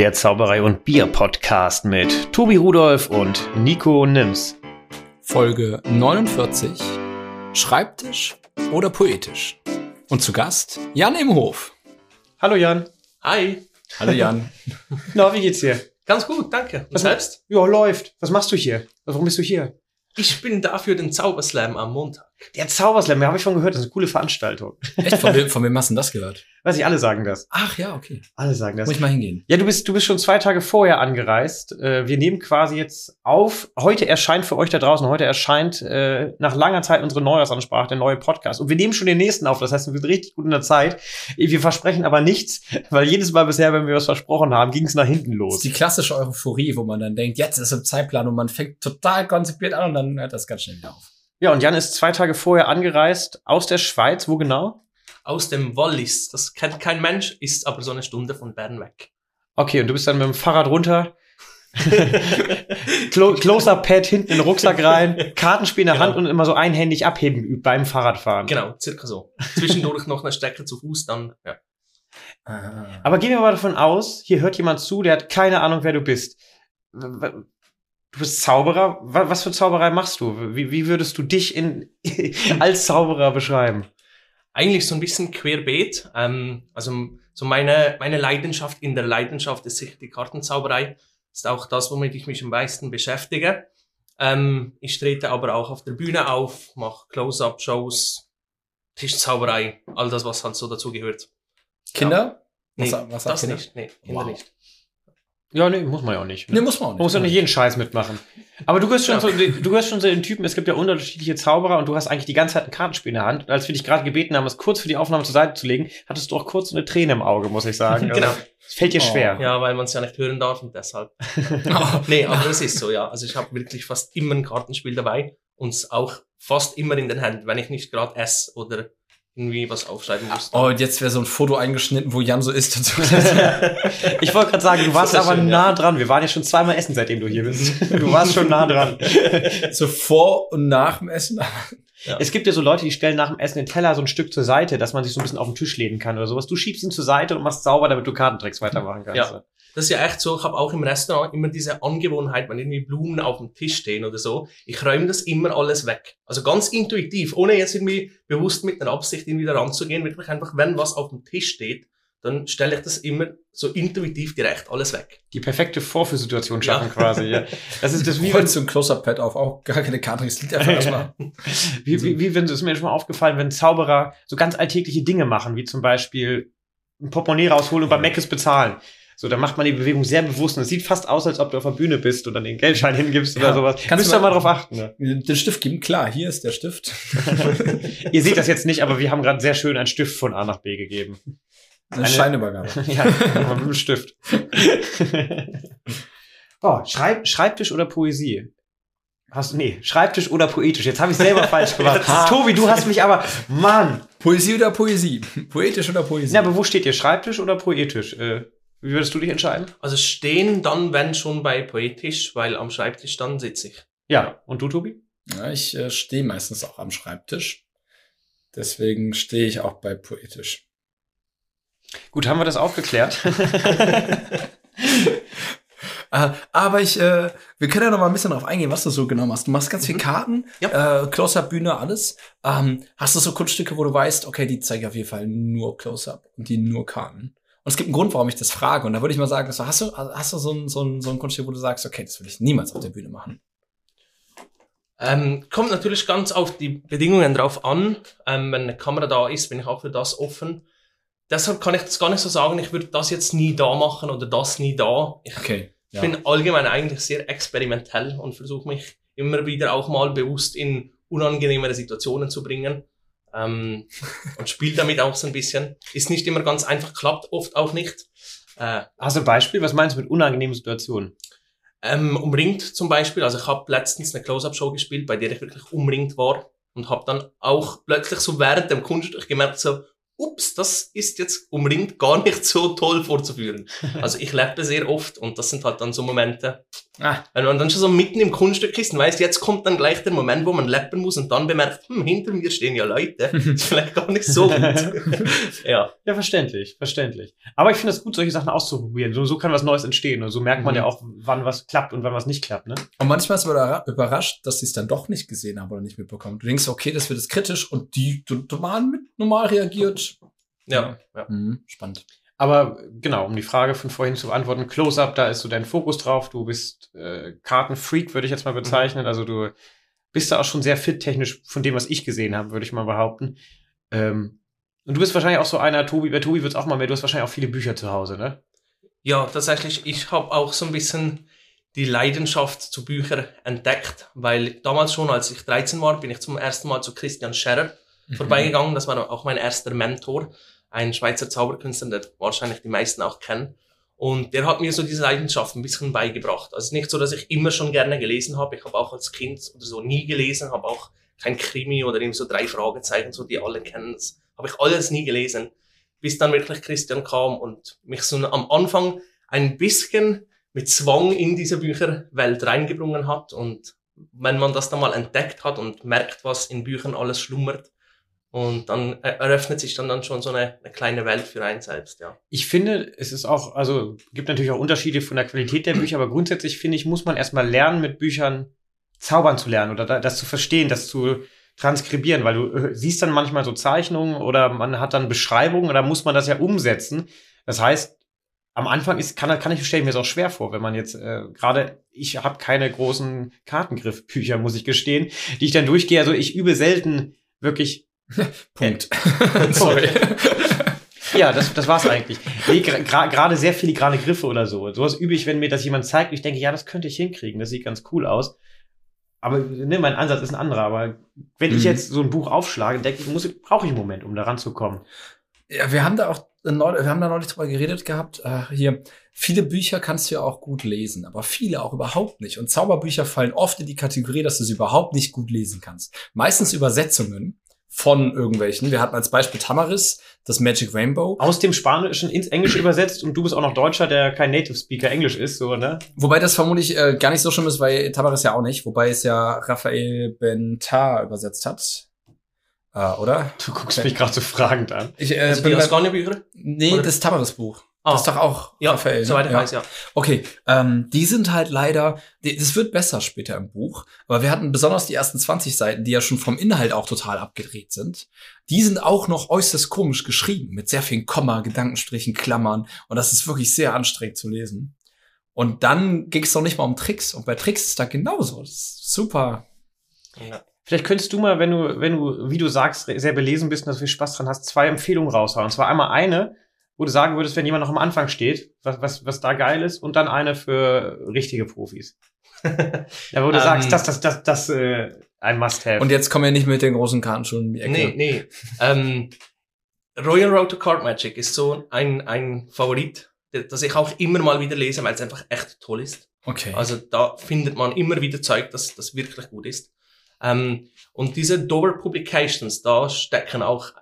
Der Zauberei- und Bier-Podcast mit Tobi Rudolph und Nico Nims. Folge 49, Schreibtisch oder poetisch? Und zu Gast Jan Imhof. Hallo Jan. Hi. Hallo Jan. Na, wie geht's dir? Ganz gut, danke. Und selbst? Ja, läuft. Was machst du hier? Warum bist du hier? Ich bin da für den Zauberslam am Montag. Der Zauberslam, habe ich schon gehört, das ist eine coole Veranstaltung. Echt? Von wem hast du denn das gehört? Weiß ich, alle sagen das. Ach ja, okay. Alle sagen das. Muss ich mal hingehen. Ja, du bist schon 2 Tage vorher angereist. Wir nehmen quasi jetzt auf. Heute erscheint für euch da draußen, nach langer Zeit unsere Neujahrsansprache, der neue Podcast. Und wir nehmen schon den nächsten auf. Das heißt, wir sind richtig gut in der Zeit. Wir versprechen aber nichts, weil jedes Mal bisher, wenn wir was versprochen haben, ging es nach hinten Das los. ist die klassische Euphorie, wo man dann denkt, jetzt ist im Zeitplan und man fängt total konzipiert an und dann hört das ganz schnell wieder auf. Ja, und Jan ist 2 Tage vorher angereist aus der Schweiz. Wo genau? Aus dem Wallis. Das kennt kein Mensch, ist aber so eine Stunde von Bern weg. Okay, und du bist dann mit dem Fahrrad runter, Close-Up-Pad hinten in den Rucksack rein, Kartenspiel in der Hand und immer so einhändig abheben geübt beim Fahrradfahren. Genau, circa so. Zwischendurch noch eine Strecke zu Fuß, dann, ja. Aber gehen wir mal davon aus, hier hört jemand zu, der hat keine Ahnung, wer du bist. Du bist Zauberer. Was für Zauberei machst du? Wie würdest du dich als Zauberer beschreiben? Eigentlich so ein bisschen querbeet. Also so meine Leidenschaft in der Leidenschaft ist sicher die Kartenzauberei. Ist auch das, womit ich mich am meisten beschäftige. Ich trete aber auch auf der Bühne auf, mache Close-Up-Shows, Tischzauberei, all das, was halt so dazu gehört. Kinder? Nee, was das Kinder? nicht. Nee, Kinder nicht. Ja, nee, muss man ja auch nicht. Ne? Nee, muss man auch nicht. Man muss ja nicht jeden Scheiß mitmachen. Aber du gehörst schon so den Typen, es gibt ja unterschiedliche Zauberer und du hast eigentlich die ganze Zeit ein Kartenspiel in der Hand. Und als wir dich gerade gebeten haben, es kurz für die Aufnahme zur Seite zu legen, hattest du auch kurz so eine Träne im Auge, muss ich sagen. Genau. Also, es fällt dir schwer. Ja, weil man es ja nicht hören darf und deshalb. Nee, aber es ist so, ja. Also ich habe wirklich fast immer ein Kartenspiel dabei und es auch fast immer in den Händen, wenn ich nicht gerade esse oder irgendwie was aufschreiben muss. Oh, und jetzt wäre so ein Foto eingeschnitten, wo Jan so ist. Ich wollte gerade sagen, du warst aber schön, nah dran. Wir waren ja schon 2-mal essen, seitdem du hier bist. Du warst schon nah dran. So vor und nach dem Essen. Ja. Es gibt ja so Leute, die stellen nach dem Essen den Teller so ein Stück zur Seite, dass man sich so ein bisschen auf den Tisch lehnen kann oder sowas. Du schiebst ihn zur Seite und machst sauber, damit du Kartentricks weitermachen kannst. Ja. Das ist ja echt so, ich habe auch im Restaurant immer diese Angewohnheit, wenn irgendwie Blumen auf dem Tisch stehen oder so, ich räume das immer alles weg. Also ganz intuitiv, ohne jetzt irgendwie bewusst mit einer Absicht irgendwie da ranzugehen, wirklich einfach, wenn was auf dem Tisch steht, dann stelle ich das immer so intuitiv direkt alles weg. Die perfekte Vorführsituation schaffen quasi. Ja. Das ist das wie Wie so ein Close-Up-Pad auf, auch gar keine Karte, es liegt einfach erstmal. wie wenn es mir schon mal aufgefallen, wenn Zauberer so ganz alltägliche Dinge machen, wie zum Beispiel ein Portemonnaie rausholen und bei Mc's bezahlen. So, da macht man die Bewegung sehr bewusst und es sieht fast aus, als ob du auf der Bühne bist und dann den Geldschein hingibst oder sowas. Müsst ihr mal drauf achten. Ne? Den Stift geben, klar, hier ist der Stift. Ihr seht das jetzt nicht, aber wir haben gerade sehr schön einen Stift von A nach B gegeben. Eine Scheinübergabe. Ja, aber mit dem Stift. Schreibtisch oder Poesie? Schreibtisch oder poetisch. Jetzt habe ich selber falsch gemacht. Tobi, du hast mich aber, Mann. Poesie oder Poesie? Poetisch oder Poesie? Ja, aber wo steht ihr? Schreibtisch oder poetisch? Wie würdest du dich entscheiden? Also stehen dann, wenn schon bei poetisch, weil am Schreibtisch dann sitze ich. Ja, und du, Tobi? Ja, ich stehe meistens auch am Schreibtisch. Deswegen stehe ich auch bei poetisch. Gut, haben wir das aufgeklärt? Aber wir können ja noch mal ein bisschen drauf eingehen, was du so genau machst. Du machst ganz viele Karten, Ja. Close-Up, Bühne, alles. Hast du so Kunststücke, wo du weißt, okay, die zeige ich auf jeden Fall nur Close-Up und die nur Karten? Und es gibt einen Grund, warum ich das frage. Und da würde ich mal sagen, hast du so ein Kunststück, wo du sagst, okay, das will ich niemals auf der Bühne machen? Kommt natürlich ganz auf die Bedingungen drauf an. Wenn eine Kamera da ist, bin ich auch für das offen. Deshalb kann ich das gar nicht so sagen, ich würde das jetzt nie da machen oder das nie da. Ich bin allgemein eigentlich sehr experimentell und versuche mich immer wieder auch mal bewusst in unangenehmere Situationen zu bringen. Und spiele damit auch so ein bisschen. Ist nicht immer ganz einfach, klappt oft auch nicht. Hast du ein Beispiel? Was meinst du mit unangenehmen Situationen? Umringt zum Beispiel. Also ich habe letztens eine Close-Up-Show gespielt, bei der ich wirklich umringt war und habe dann auch plötzlich so während dem Kunststück gemerkt, so, ups, das ist jetzt umringt gar nicht so toll vorzuführen. Also ich lappe sehr oft und das sind halt dann so Momente, Wenn man dann schon so mitten im Kunststück ist und weiss, jetzt kommt dann gleich der Moment, wo man läppern muss und dann bemerkt, hinter mir stehen ja Leute. Das ist vielleicht gar nicht so gut. Ja, verständlich. Aber ich finde es gut, solche Sachen auszuprobieren. So kann was Neues entstehen. Und so merkt man ja auch, wann was klappt und wann was nicht klappt. Ne? Und manchmal ist man überrascht, dass sie es dann doch nicht gesehen haben oder nicht mitbekommen. Du denkst, okay, das wird jetzt kritisch und die normal reagiert. Ja. Spannend. Aber genau, um die Frage von vorhin zu beantworten, Close-Up, da ist so dein Fokus drauf. Du bist Kartenfreak, würde ich jetzt mal bezeichnen. Also du bist da auch schon sehr fit technisch von dem, was ich gesehen habe, würde ich mal behaupten. Und du bist wahrscheinlich auch so einer, bei Tobi wird es auch mal mehr, du hast wahrscheinlich auch viele Bücher zu Hause, ne? Ja, tatsächlich, ich habe auch so ein bisschen die Leidenschaft zu Büchern entdeckt, weil damals schon, als ich 13 war, bin ich zum ersten Mal zu Christian Scherrer vorbeigegangen. Das war auch mein erster Mentor. Ein Schweizer Zauberkünstler, der wahrscheinlich die meisten auch kennen. Und der hat mir so diese Leidenschaft ein bisschen beigebracht. Also nicht so, dass ich immer schon gerne gelesen habe. Ich habe auch als Kind oder so nie gelesen, habe auch kein Krimi oder eben so 3 Fragezeichen, so die alle kennen. Das habe ich alles nie gelesen. Bis dann wirklich Christian kam und mich so am Anfang ein bisschen mit Zwang in diese Bücherwelt reingebrungen hat. Und wenn man das dann mal entdeckt hat und merkt, was in Büchern alles schlummert, und dann eröffnet sich dann schon so eine kleine Welt für einen selbst, ja. Ich finde, es ist auch, also gibt natürlich auch Unterschiede von der Qualität der Bücher, aber grundsätzlich finde ich, muss man erstmal lernen, mit Büchern zaubern zu lernen oder das zu verstehen, das zu transkribieren, weil du siehst dann manchmal so Zeichnungen oder man hat dann Beschreibungen oder muss man das ja umsetzen. Das heißt, am Anfang stelle ich mir das auch schwer vor, wenn man jetzt gerade, ich habe keine großen Kartengriffbücher, muss ich gestehen, die ich dann durchgehe. Also ich übe selten wirklich Punkt. Sorry. Ja, das war's eigentlich. Nee, gerade sehr filigrane Griffe oder so. Sowas übe ich, wenn mir das jemand zeigt. Ich denke, ja, das könnte ich hinkriegen. Das sieht ganz cool aus. Aber ne, mein Ansatz ist ein anderer. Aber wenn ich jetzt so ein Buch aufschlage, denke ich, brauche ich einen Moment, um da ranzukommen. Ja, wir haben da neulich drüber geredet gehabt. Hier, viele Bücher kannst du ja auch gut lesen, aber viele auch überhaupt nicht. Und Zauberbücher fallen oft in die Kategorie, dass du sie überhaupt nicht gut lesen kannst. Meistens Übersetzungen von irgendwelchen. Wir hatten als Beispiel Tamaris, das Magic Rainbow. Aus dem Spanischen ins Englische übersetzt und du bist auch noch Deutscher, der kein Native Speaker Englisch ist, so, ne? Wobei das vermutlich gar nicht so schlimm ist, weil Tamaris ja auch nicht, wobei es ja Raphael Bentar übersetzt hat. Oder? Du guckst mich gerade so fragend an. Also die Ascania-Bücher? Nee, oder? Das Tamaris-Buch. Das ist doch auch ja, Raphael. Soweit ich weiß, ja. Okay, die sind halt leider, das wird besser später im Buch, aber wir hatten besonders die ersten 20 Seiten, die ja schon vom Inhalt auch total abgedreht sind. Die sind auch noch äußerst komisch geschrieben, mit sehr vielen Komma, Gedankenstrichen, Klammern, und das ist wirklich sehr anstrengend zu lesen. Und dann ging es noch nicht mal um Tricks, und bei Tricks ist da genauso. Das ist super. Ja. Vielleicht könntest du mal, wenn du, wie du sagst, sehr belesen bist und dass du viel Spaß dran hast, 2 Empfehlungen raushauen. Und zwar einmal eine, wo du sagen würdest, wenn jemand noch am Anfang steht, was da geil ist, und dann eine für richtige Profis. Ja, wo du sagst, das ein Must-Have. Und jetzt kommen wir nicht mit den großen Kartenschuhen in die Ecke. Nee. Royal Road to Card Magic ist so ein Favorit, das ich auch immer mal wieder lese, weil es einfach echt toll ist. Okay. Also da findet man immer wieder Zeug, dass das wirklich gut ist. Und diese Dover Publications, da stecken auch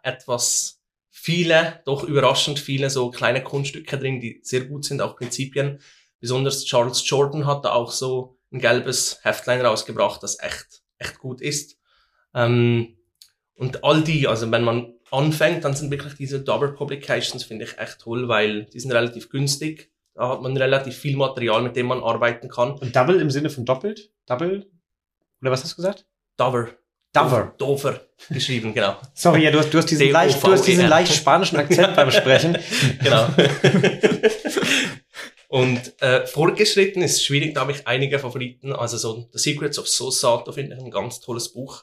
doch überraschend viele so kleine Kunststücke drin, die sehr gut sind, auch Prinzipien. Besonders Charles Jordan hat da auch so ein gelbes Heftlein rausgebracht, das echt gut ist. Und all die, also wenn man anfängt, dann sind wirklich diese Dover Publications, finde ich echt toll, weil die sind relativ günstig. Da hat man relativ viel Material, mit dem man arbeiten kann. Und Double im Sinne von doppelt? Double? Oder was hast du gesagt? Dover geschrieben, genau. Sorry, ja, du hast diesen leicht spanischen Akzent beim Sprechen. Genau. Und fortgeschritten ist schwierig, da habe ich einige Favoriten. Also so The Secrets of Sosato finde ich ein ganz tolles Buch.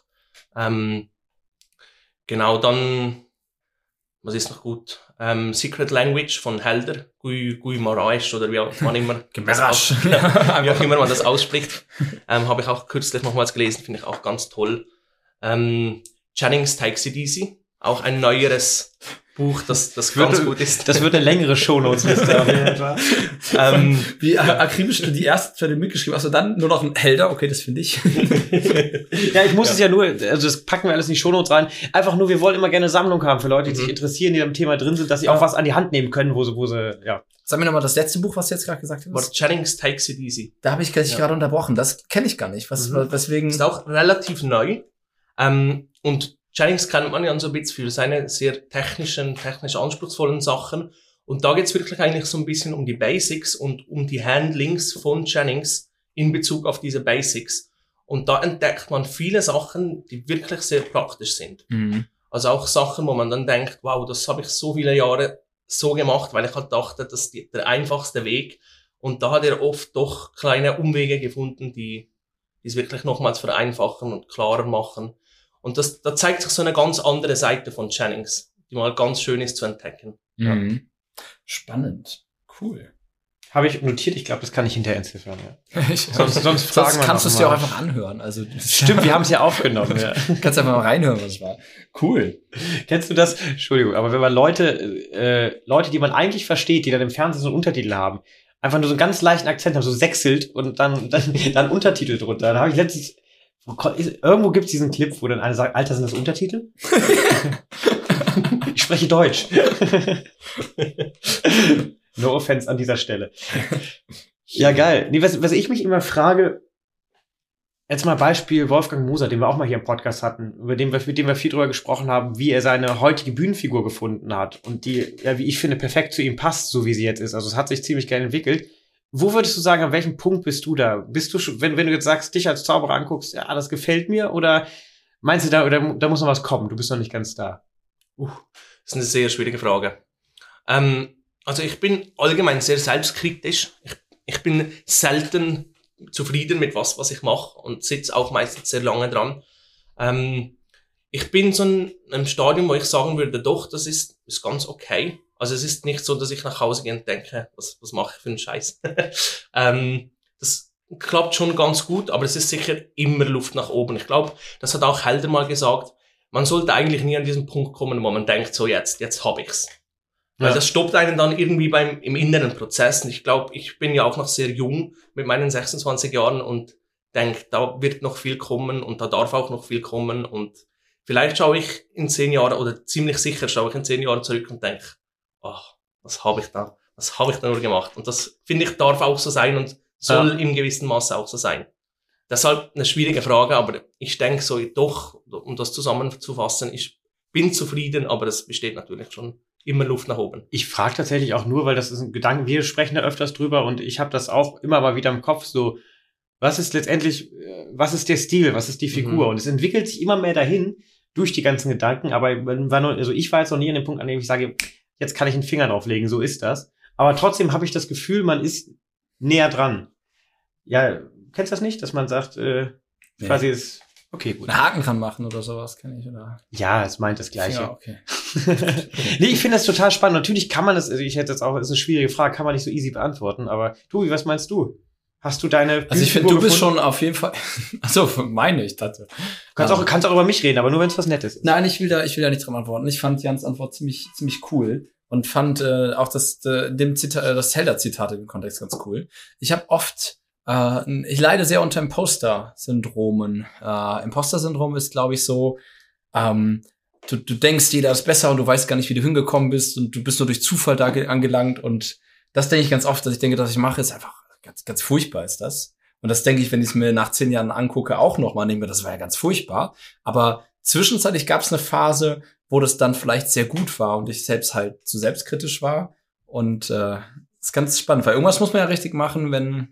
Genau, dann, was ist noch gut? Secret Language von Helder, Guy Marraes oder wie auch immer man das ausspricht. Habe ich auch kürzlich nochmals gelesen, finde ich auch ganz toll. Jennings Takes It Easy, auch ein neueres Buch, das ganz gut ist. Das wird eine längere Shownotes-Liste auf jeden Fall. Wie akribisch du die ersten 2 mitgeschrieben hast, also dann nur noch ein Helder, okay, das finde ich. Ja, ich muss es ja nur, also das packen wir alles in die Shownotes rein. Einfach nur, wir wollen immer gerne Sammlung haben für Leute, die sich interessieren, die am Thema drin sind, dass sie auch was an die Hand nehmen können, wo sie, ja. Sag mir nochmal das letzte Buch, was du jetzt gerade gesagt hast. War Jennings Takes It Easy. Da habe ich gerade unterbrochen. Das kenne ich gar nicht. Weswegen? Ist auch relativ neu. Und Jennings kennt man ja so ein bisschen für seine sehr technisch anspruchsvollen Sachen. Und da geht's wirklich eigentlich so ein bisschen um die Basics und um die Handlings von Jennings in Bezug auf diese Basics. Und da entdeckt man viele Sachen, die wirklich sehr praktisch sind. Mhm. Also auch Sachen, wo man dann denkt, wow, das habe ich so viele Jahre so gemacht, weil ich halt dachte, das ist der einfachste Weg. Und da hat er oft doch kleine Umwege gefunden, die es wirklich nochmals vereinfachen und klarer machen. Und da zeigt sich so eine ganz andere Seite von Jennings, die mal ganz schön ist zu entdecken. Mhm. Ja. Spannend. Cool. Habe ich notiert, ich glaube, das kann ich hinterher entziffern. Ja. sonst fragen kannst du es dir auch einfach anhören. Also stimmt, wir haben es ja aufgenommen. Ja. Kannst einfach mal reinhören, was es war. Cool. Kennst du das? Entschuldigung, aber wenn man Leute, die man eigentlich versteht, die dann im Fernsehen so einen Untertitel haben, einfach nur so einen ganz leichten Akzent haben, so sächselt und dann Untertitel drunter. Da habe ich letztens irgendwo gibt's diesen Clip, wo dann einer sagt, Alter, sind das Untertitel? Ich spreche Deutsch. No offense an dieser Stelle. Ja, geil. Nee, was ich mich immer frage, jetzt mal Beispiel Wolfgang Moser, den wir auch mal hier im Podcast hatten, mit dem wir viel drüber gesprochen haben, wie er seine heutige Bühnenfigur gefunden hat und die, ja, wie ich finde, perfekt zu ihm passt, so wie sie jetzt ist. Also es hat sich ziemlich geil entwickelt. Wo würdest du sagen, an welchem Punkt bist du da? Bist du schon, wenn du jetzt sagst, dich als Zauberer anguckst, ja, das gefällt mir, oder meinst du da muss noch was kommen? Du bist noch nicht ganz da. Das ist eine sehr schwierige Frage. Also ich bin allgemein sehr selbstkritisch. Ich bin selten zufrieden mit was ich mache und sitze auch meistens sehr lange dran. Ich bin so in einem Stadium, wo ich sagen würde, doch, das ist ganz okay. Also es ist nicht so, dass ich nach Hause gehe und denke, was mache ich für einen Scheiß. Das klappt schon ganz gut, aber es ist sicher immer Luft nach oben. Ich glaube, das hat auch Helder mal gesagt, man sollte eigentlich nie an diesen Punkt kommen, wo man denkt, so jetzt hab ich's. Weil das stoppt einen dann irgendwie im inneren Prozess. Und ich glaube, ich bin ja auch noch sehr jung mit meinen 26 Jahren und denke, da wird noch viel kommen und da darf auch noch viel kommen. Und vielleicht schaue ich in 10 Jahren oder ziemlich sicher schaue ich in 10 Jahren zurück und denke, ach, was habe ich da nur gemacht? Und das, finde ich, darf auch so sein und soll im gewissen Maße auch so sein. Deshalb eine schwierige Frage, aber ich denke so, doch, um das zusammenzufassen, ich bin zufrieden, aber es besteht natürlich schon immer Luft nach oben. Ich frage tatsächlich auch nur, weil das ist ein Gedanke, wir sprechen da öfters drüber und ich habe das auch immer mal wieder im Kopf, so, was ist letztendlich, was ist der Stil, was ist die Figur? Und es entwickelt sich immer mehr dahin durch die ganzen Gedanken, aber also ich war jetzt noch nie an dem Punkt, an dem ich sage, jetzt kann ich einen Finger drauflegen, so ist das. Aber trotzdem habe ich das Gefühl, man ist näher dran. Ja, kennst du das nicht, dass man sagt, quasi ist, okay, gut. Einen Haken dran machen oder sowas, kenne ich, oder? Ja, es meint das Gleiche. Ja, okay. Nee, ich finde das total spannend. Natürlich kann man das, also ich hätte jetzt auch, ist eine schwierige Frage, kann man nicht so easy beantworten, aber Tobi, was meinst du? Hast du deine Also ich finde, du bist schon auf jeden Fall, also meine ich, dachte. Kannst auch über mich reden, aber nur wenn es was Nettes ist. Nein, ich will da nicht dran antworten. Ich fand Jans Antwort ziemlich cool und fand auch das Helder-Zitat im Kontext ganz cool. Ich habe oft ich leide sehr unter Imposter-Syndromen. Imposter-Syndrom ist, glaube ich, so, du denkst, jeder ist besser und du weißt gar nicht, wie du hingekommen bist und du bist nur durch Zufall da angelangt und das denke ich ganz oft, dass ich denke, dass ich mache, ist einfach ganz, ganz furchtbar ist das. Und das denke ich, wenn ich es mir nach 10 Jahren angucke, auch nochmal, denke ich mir, das war ja ganz furchtbar. Aber zwischenzeitlich gab es eine Phase, wo das dann vielleicht sehr gut war und ich selbst halt zu selbstkritisch war und ist ganz spannend, weil irgendwas muss man ja richtig machen, wenn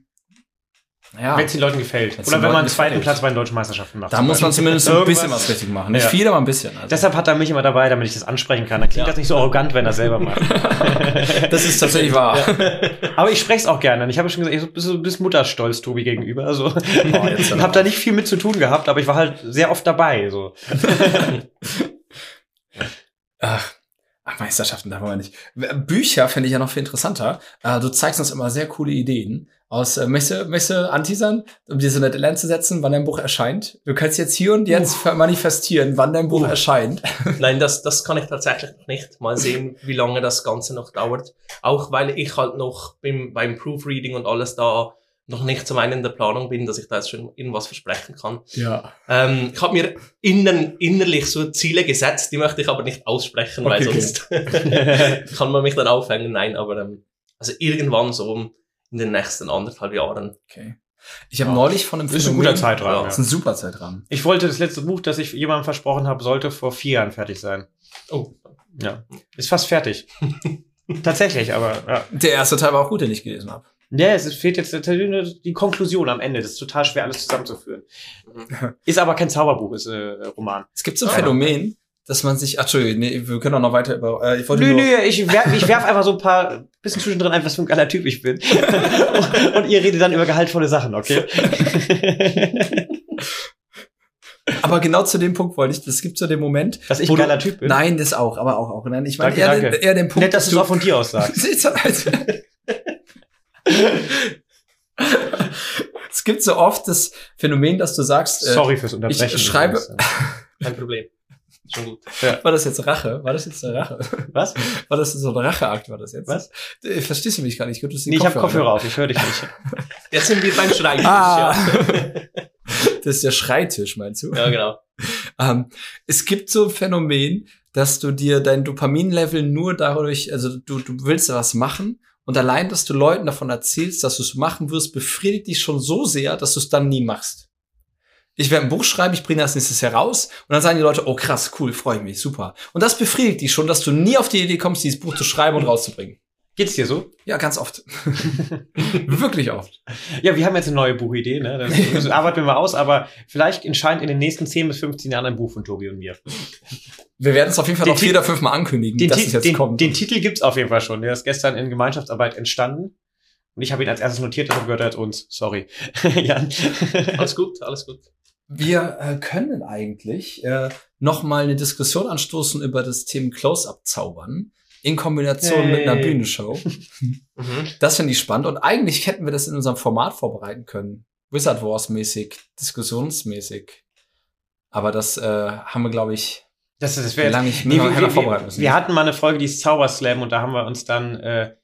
es den Leuten gefällt. Oder wenn man einen zweiten Platz bei den deutschen Meisterschaften macht. Da muss man zumindest ein bisschen was richtig machen. Nicht viel, aber ein bisschen. Also. Deshalb hat er mich immer dabei, damit ich das ansprechen kann. Dann klingt das nicht so arrogant, wenn er selber macht. Das ist tatsächlich wahr. Ja. Aber ich spreche es auch gerne. Ich habe schon gesagt, du bist Mutterstolz Tobi gegenüber. Also, ich habe da nicht viel mit zu tun gehabt, aber ich war halt sehr oft dabei. So. Ach. Meisterschaften darf man nicht. Bücher finde ich ja noch viel interessanter. Du zeigst uns immer sehr coole Ideen aus Messe anteasern, um dir so eine Deadline zu setzen, wann dein Buch erscheint. Du kannst jetzt hier und jetzt manifestieren, wann dein Buch erscheint. Nein, das kann ich tatsächlich noch nicht. Mal sehen, wie lange das Ganze noch dauert. Auch weil ich halt noch beim Proofreading und alles da noch nicht zum einen in der Planung bin, dass ich da jetzt schon irgendwas versprechen kann. Ja. Ich habe mir innerlich so Ziele gesetzt, die möchte ich aber nicht aussprechen, weil sonst kann man mich dann aufhängen. Nein, aber also irgendwann so in den nächsten 1,5 Jahren. Okay. Ich habe neulich von einem Phänomen... Ist ein guter Zeitrahmen. Ja. Ist ein super Zeitrahmen. Ich wollte das letzte Buch, das ich jemandem versprochen habe, sollte vor 4 Jahren fertig sein. Oh. Ja. Ist fast fertig. Tatsächlich, aber ja. Der erste Teil war auch gut, den ich gelesen habe. Ja, es fehlt jetzt die Konklusion am Ende. Das ist total schwer, alles zusammenzuführen. Ist aber kein Zauberbuch, ist Roman. Es gibt so ein Phänomen, dass man sich... Entschuldigung, nee, wir können auch noch weiter über... ich werf einfach so ein paar bisschen zwischendrin ein, was für ein geiler Typ ich bin. Und ihr redet dann über gehaltvolle Sachen, okay? Aber genau zu dem Punkt wollte ich, es gibt so den Moment, dass ich ein geiler Typ bin. Nein, das auch, aber auch. Nein, ich meine danke. eher den Punkt, nett, dass du es auch von dir aus sagst. Es gibt so oft das Phänomen, dass du sagst, sorry fürs Unterbrechen. Ich schreibe. Kein Problem. Schon gut. Ja. War das jetzt Rache? War das jetzt eine Rache? Was? War das so ein Racheakt? War das jetzt? Was? Verstehst du mich gar nicht? Nee, ich habe Kopfhörer auf, ich höre dich nicht. Jetzt sind wir beim Schreibtisch. Ja. Das ist der Schreitisch, meinst du? Ja, genau. Es gibt so ein Phänomen, dass du dir dein Dopaminlevel nur dadurch, also du willst da was machen und allein, dass du Leuten davon erzählst, dass du es machen wirst, befriedigt dich schon so sehr, dass du es dann nie machst. Ich werde ein Buch schreiben, ich bringe das nächstes Jahr raus und dann sagen die Leute, oh krass, cool, freue ich mich, super. Und das befriedigt dich schon, dass du nie auf die Idee kommst, dieses Buch zu schreiben und rauszubringen. Geht's dir so? Ja, ganz oft. Wirklich oft. Ja, wir haben jetzt eine neue Buchidee, ne? Das arbeiten wir mal aus, aber vielleicht entscheidet in den nächsten 10 bis 15 Jahren ein Buch von Tobi und mir. Wir werden es auf jeden Fall noch 4 oder 5 Mal ankündigen, dass es jetzt kommt. Den Titel gibt's auf jeden Fall schon. Der ist gestern in Gemeinschaftsarbeit entstanden. Und ich habe ihn als erstes notiert, deshalb gehört er jetzt uns. Sorry. Jan. Alles gut, alles gut. Wir können eigentlich noch mal eine Diskussion anstoßen über das Thema Close-Up-Zaubern in Kombination mit einer Bühnenshow. Das finde ich spannend. Und eigentlich hätten wir das in unserem Format vorbereiten können. Wizard Wars-mäßig, diskussionsmäßig. Aber das haben wir, glaube ich, das wäre lange nicht vorbereiten müssen. Wir hatten mal eine Folge, die ist Zauberslam, und da haben wir uns dann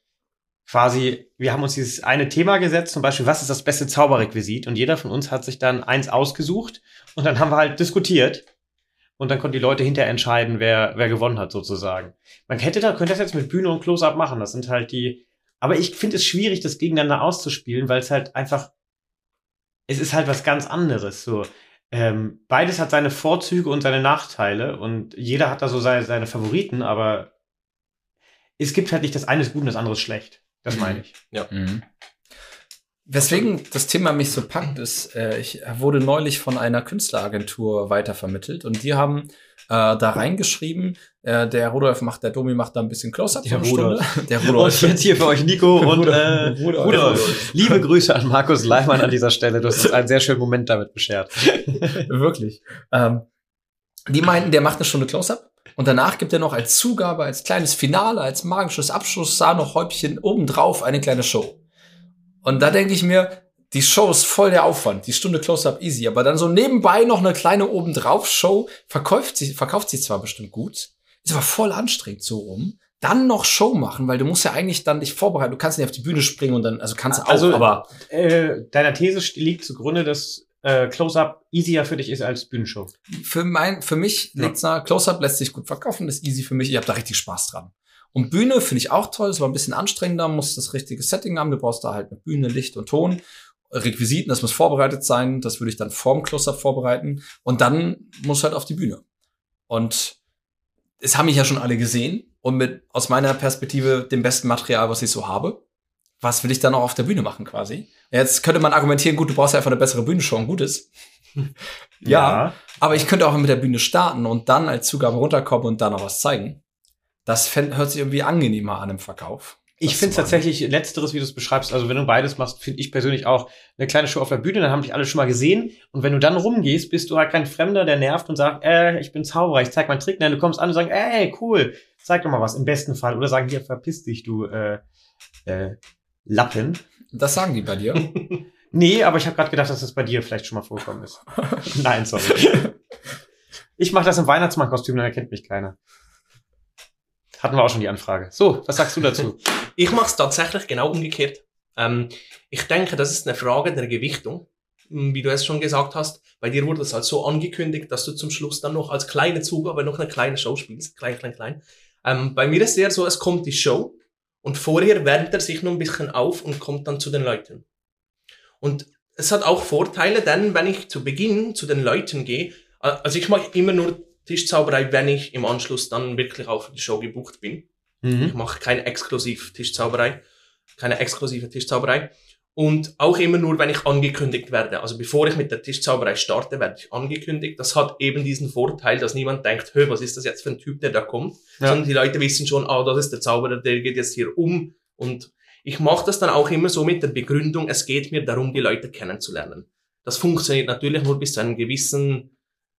wir haben uns dieses eine Thema gesetzt, zum Beispiel, was ist das beste Zauberrequisit? Und jeder von uns hat sich dann eins ausgesucht und dann haben wir halt diskutiert. Und dann konnten die Leute hinterher entscheiden, wer gewonnen hat, sozusagen. Könnte das jetzt mit Bühne und Close-Up machen. Das sind halt aber ich finde es schwierig, das gegeneinander auszuspielen, weil es halt einfach, es ist halt was ganz anderes, so. Beides hat seine Vorzüge und seine Nachteile und jeder hat da so seine Favoriten, aber es gibt halt nicht, das eine ist gut und das andere ist schlecht. Das meine ich. Ja. Mhm. Weswegen das Thema mich so packt, ist, ich wurde neulich von einer Künstleragentur weitervermittelt und die haben da reingeschrieben, der Domi macht da ein bisschen Close-Up. Der Rudolf. Und jetzt hier für euch Nico und Rudolf. Liebe Grüße an Markus Leimann an dieser Stelle. Du hast uns einen sehr schönen Moment damit beschert. Wirklich. Die meinten, der macht eine Stunde Close-Up. Und danach gibt er noch als Zugabe, als kleines Finale, als magisches Abschluss, Sahnehäubchen obendrauf eine kleine Show. Und da denke ich mir, die Show ist voll der Aufwand, die Stunde Close-Up easy, aber dann so nebenbei noch eine kleine obendrauf-Show, verkauft sich zwar bestimmt gut, ist aber voll anstrengend so rum. Dann noch Show machen, weil du musst ja eigentlich dann dich vorbereiten, du kannst nicht auf die Bühne springen und dann, also kannst du auch, aber... Deiner These liegt zugrunde, dass Close-Up easier für dich ist als Bühnenshow. Für mich liegt's nahe, Close-Up lässt sich gut verkaufen, ist easy für mich, ich habe da richtig Spaß dran. Und Bühne finde ich auch toll, ist aber ein bisschen anstrengender, muss das richtige Setting haben, du brauchst da halt eine Bühne, Licht und Ton, Requisiten, das muss vorbereitet sein, das würde ich dann vorm Close-Up vorbereiten und dann muss halt auf die Bühne. Und es haben mich ja schon alle gesehen und aus meiner Perspektive dem besten Material, was ich so habe. Was will ich dann auch auf der Bühne machen quasi? Jetzt könnte man argumentieren, gut, du brauchst ja einfach eine bessere Bühnenshow und gut ist. Ja, aber ich könnte auch mit der Bühne starten und dann als Zugabe runterkommen und dann noch was zeigen. Das hört sich irgendwie angenehmer an im Verkauf. Ich finde es tatsächlich letzteres, wie du es beschreibst. Also wenn du beides machst, finde ich persönlich auch eine kleine Show auf der Bühne, dann haben dich alle schon mal gesehen. Und wenn du dann rumgehst, bist du halt kein Fremder, der nervt und sagt, ich bin Zauberer, ich zeig meinen Trick. Nein, du kommst an und sagst, cool, zeig doch mal was, im besten Fall. Oder sagen, hier, verpiss dich, du Lappen. Das sagen die bei dir? Nee, aber ich habe gerade gedacht, dass das bei dir vielleicht schon mal vorgekommen ist. Nein, sorry. Ich mache das im Weihnachtsmannkostüm, dann erkennt mich keiner. Hatten wir auch schon die Anfrage. So, was sagst du dazu? Ich mache es tatsächlich genau umgekehrt. Ich denke, das ist eine Frage der Gewichtung. Wie du es schon gesagt hast, bei dir wurde es halt so angekündigt, dass du zum Schluss dann noch als kleine Zugabe noch eine kleine Show spielst. Klein. Bei mir ist es eher so, es kommt die Show und vorher wärmt er sich noch ein bisschen auf und kommt dann zu den Leuten. Und es hat auch Vorteile, denn wenn ich zu Beginn zu den Leuten gehe, also ich mache immer nur Tischzauberei, wenn ich im Anschluss dann wirklich auch für die Show gebucht bin. Ich mache keine exklusive Tischzauberei. Und auch immer nur, wenn ich angekündigt werde. Also bevor ich mit der Tischzauberei starte, werde ich angekündigt. Das hat eben diesen Vorteil, dass niemand denkt, was ist das jetzt für ein Typ, der da kommt? Ja. Sondern die Leute wissen schon, das ist der Zauberer, der geht jetzt hier um. Und ich mache das dann auch immer so mit der Begründung, es geht mir darum, die Leute kennenzulernen. Das funktioniert natürlich nur bis zu einer gewissen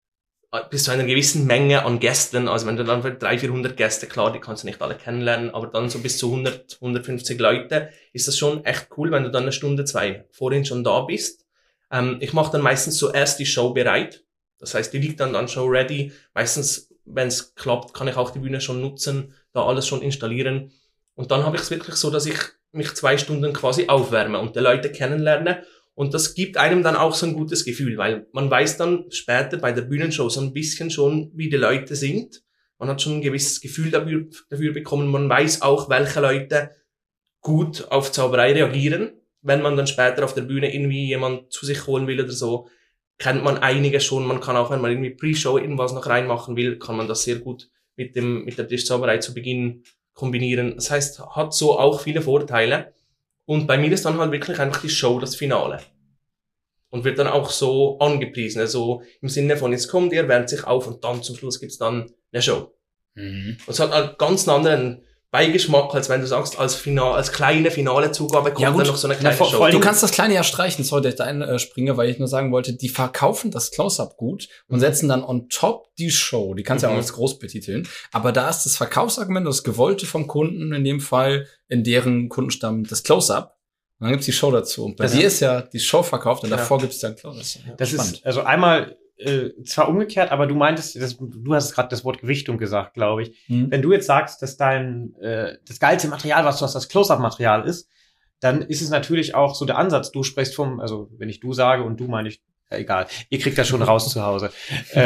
Menge an Gästen. Also wenn du dann für 300-400 Gäste, klar, die kannst du nicht alle kennenlernen, aber dann so bis zu 100, 150 Leute ist das schon echt cool, wenn du dann 1 Stunde, 2 vorhin schon da bist. Ich mache dann meistens zuerst die Show bereit. Das heißt, die liegt dann schon ready. Meistens, wenn es klappt, kann ich auch die Bühne schon nutzen, da alles schon installieren. Und dann habe ich es wirklich so, dass ich mich 2 Stunden quasi aufwärme und die Leute kennenlerne. Und das gibt einem dann auch so ein gutes Gefühl, weil man weiß dann später bei der Bühnenshow so ein bisschen schon, wie die Leute sind. Man hat schon ein gewisses Gefühl dafür bekommen. Man weiß auch, welche Leute gut auf Zauberei reagieren. Wenn man dann später auf der Bühne irgendwie jemand zu sich holen will oder so, kennt man einige schon. Man kann auch, wenn man irgendwie Pre-Show irgendwas noch reinmachen will, kann man das sehr gut mit der Tischzauberei zu Beginn kombinieren. Das heißt, hat so auch viele Vorteile. Und bei mir ist dann halt wirklich einfach die Show das Finale. Und wird dann auch so angepriesen. Also im Sinne von, jetzt kommt ihr, wärmt sich auf und dann zum Schluss gibt's dann eine Show. Und es hat einen ganz anderen Beigeschmack, als wenn du sagst, als kleine finale Zugabe kommt dann noch so eine kleine Show. Du kannst das kleine ja streichen, sorry, dass ich da einspringe, weil ich nur sagen wollte, die verkaufen das Close-Up gut und setzen dann on top die Show. Die kannst du ja auch als groß betiteln. Aber da ist das Verkaufsargument, das Gewollte vom Kunden, in dem Fall, in deren Kundenstamm, das Close-Up. Und dann gibt's die Show dazu. Und bei dir ist ja die Show verkauft und davor gibt's dann Close-Up. Das spannend. Ist, also einmal, zwar umgekehrt, aber du meintest, du hast gerade das Wort Gewichtung gesagt, glaube ich. Wenn du jetzt sagst, dass das geilste Material, was du hast, das Close-Up-Material ist, dann ist es natürlich auch so der Ansatz. Du sprichst also wenn ich du sage und du meine ich, egal, ihr kriegt das schon raus zu Hause.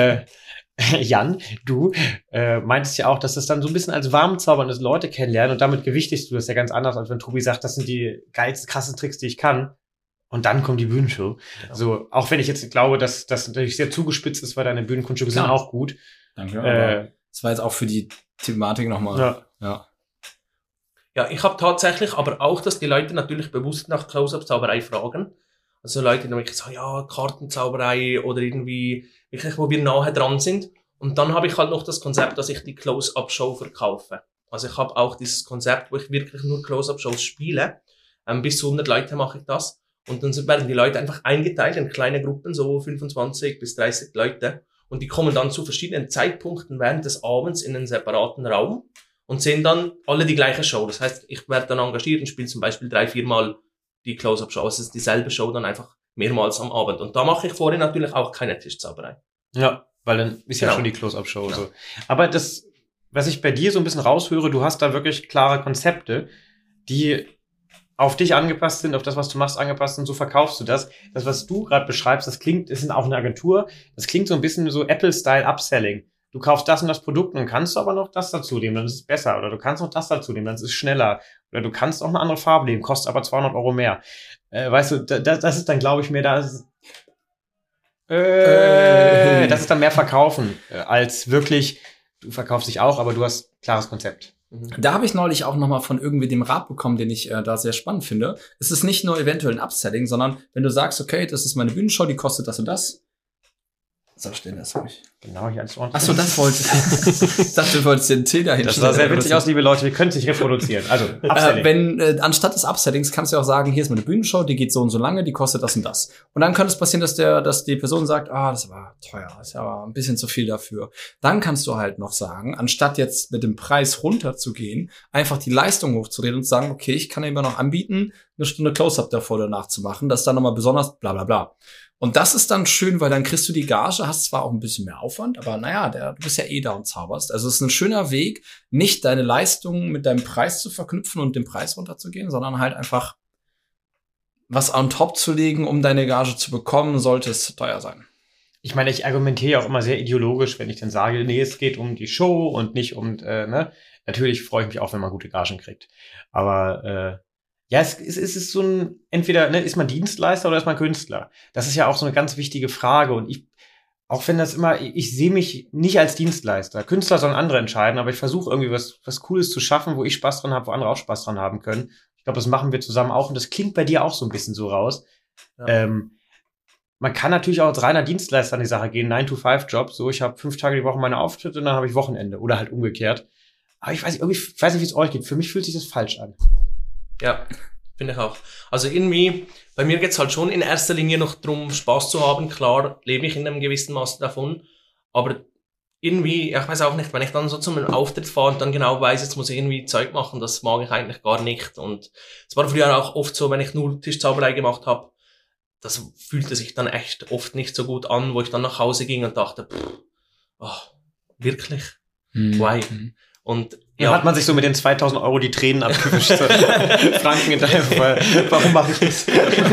Jan, du meintest ja auch, dass das dann so ein bisschen als warmzauberndes Leute kennenlernen und damit gewichtigst du das ja ganz anders, als wenn Tobi sagt, das sind die geilsten, krassen Tricks, die ich kann. Und dann kommt die Bühnenshow. Genau. So, auch wenn ich jetzt glaube, dass das natürlich sehr zugespitzt ist, weil deine Bühnenkunststücke sind auch gut. Danke. Das war jetzt auch für die Thematik nochmal. Ja, ich habe tatsächlich aber auch, dass die Leute natürlich bewusst nach Close-Up-Zauberei fragen. Also Leute, die wirklich sagen, ja, Kartenzauberei oder irgendwie wirklich, wo wir nahe dran sind. Und dann habe ich halt noch das Konzept, dass ich die Close-Up-Show verkaufe. Also ich habe auch dieses Konzept, wo ich wirklich nur Close-Up-Shows spiele. Bis zu 100 Leute mache ich das. Und dann werden die Leute einfach eingeteilt in kleine Gruppen, so 25 bis 30 Leute. Und die kommen dann zu verschiedenen Zeitpunkten während des Abends in einen separaten Raum und sehen dann alle die gleiche Show. Das heißt, ich werde dann engagiert und spiele zum Beispiel 3-4 Mal die Close-Up-Show. Also es ist dieselbe Show dann einfach mehrmals am Abend. Und da mache ich vorher natürlich auch keine Tischzauberei. Ja, weil dann ist ja schon die Close-Up-Show. So. Aber das, was ich bei dir so ein bisschen raushöre, du hast da wirklich klare Konzepte, die auf dich angepasst sind, auf das, was du machst, angepasst sind, so verkaufst du das. Das, was du gerade beschreibst, das ist auch eine Agentur, das klingt so ein bisschen so Apple-Style Upselling. Du kaufst das und das Produkt und kannst aber noch das dazu nehmen, dann ist es besser. Oder du kannst noch das dazu nehmen, dann ist es schneller. Oder du kannst auch eine andere Farbe nehmen, kostet aber 200 Euro mehr. Weißt du, das ist dann, glaube ich, das ist dann mehr verkaufen, als wirklich, du verkaufst dich auch, aber du hast ein klares Konzept. Da habe ich neulich auch nochmal von irgendwie dem Rat bekommen, den ich da sehr spannend finde. Es ist nicht nur eventuell ein Upselling, sondern wenn du sagst, okay, das ist meine Bühnenshow, die kostet das und das, So, stehen das ruhig. Genau, hier alles ordentlich. Achso, das wolltest du. Ich dachte, du wolltest den Tee dahin. Das sah sehr witzig aus, liebe Leute. Wir können es nicht reproduzieren. Also, Upselling. Anstatt des Upsettings kannst du auch sagen, hier ist meine Bühnenshow, die geht so und so lange, die kostet das und das. Und dann kann es passieren, dass die Person sagt, das war teuer, das ist aber ein bisschen zu viel dafür. Dann kannst du halt noch sagen, anstatt jetzt mit dem Preis runterzugehen, einfach die Leistung hochzureden und zu sagen, okay, ich kann immer noch anbieten, eine Stunde Close-Up davor danach zu machen, das ist dann nochmal besonders bla bla bla. Und das ist dann schön, weil dann kriegst du die Gage, hast zwar auch ein bisschen mehr Aufwand, aber naja, du bist ja da und zauberst. Also es ist ein schöner Weg, nicht deine Leistung mit deinem Preis zu verknüpfen und den Preis runterzugehen, sondern halt einfach was on top zu legen, um deine Gage zu bekommen, sollte es teuer sein. Ich meine, ich argumentiere ja auch immer sehr ideologisch, wenn ich dann sage, nee, es geht um die Show und nicht um, ne? Natürlich freue ich mich auch, wenn man gute Gagen kriegt. Aber ja, es ist so ein, entweder ist man Dienstleister oder ist man Künstler. Das ist ja auch so eine ganz wichtige Frage. Und auch wenn ich sehe mich nicht als Dienstleister. Künstler sollen andere entscheiden, aber ich versuche irgendwie was Cooles zu schaffen, wo ich Spaß dran habe, wo andere auch Spaß dran haben können. Ich glaube, das machen wir zusammen auch. Und das klingt bei dir auch so ein bisschen so raus. Ja. Man kann natürlich auch als reiner Dienstleister an die Sache gehen, 9-to-5-Job. So, ich habe 5 Tage die Woche meine Auftritte und dann habe ich Wochenende. Oder halt umgekehrt. Aber ich weiß nicht, wie es euch geht. Für mich fühlt sich das falsch an. Ja, finde ich auch. Also irgendwie, bei mir geht's halt schon in erster Linie noch drum, Spaß zu haben. Klar, lebe ich in einem gewissen Maße davon. Aber irgendwie, ich weiß auch nicht, wenn ich dann so zum Auftritt fahre und dann genau weiß, jetzt muss ich irgendwie Zeug machen, das mag ich eigentlich gar nicht. Und es war früher auch oft so, wenn ich nur Tischzauberei gemacht habe, das fühlte sich dann echt oft nicht so gut an, wo ich dann nach Hause ging und dachte, wirklich? Why? Und ja, hat man sich so mit den 2.000 Euro die Tränen abgewischt. Franken hinterher, warum mache ich das?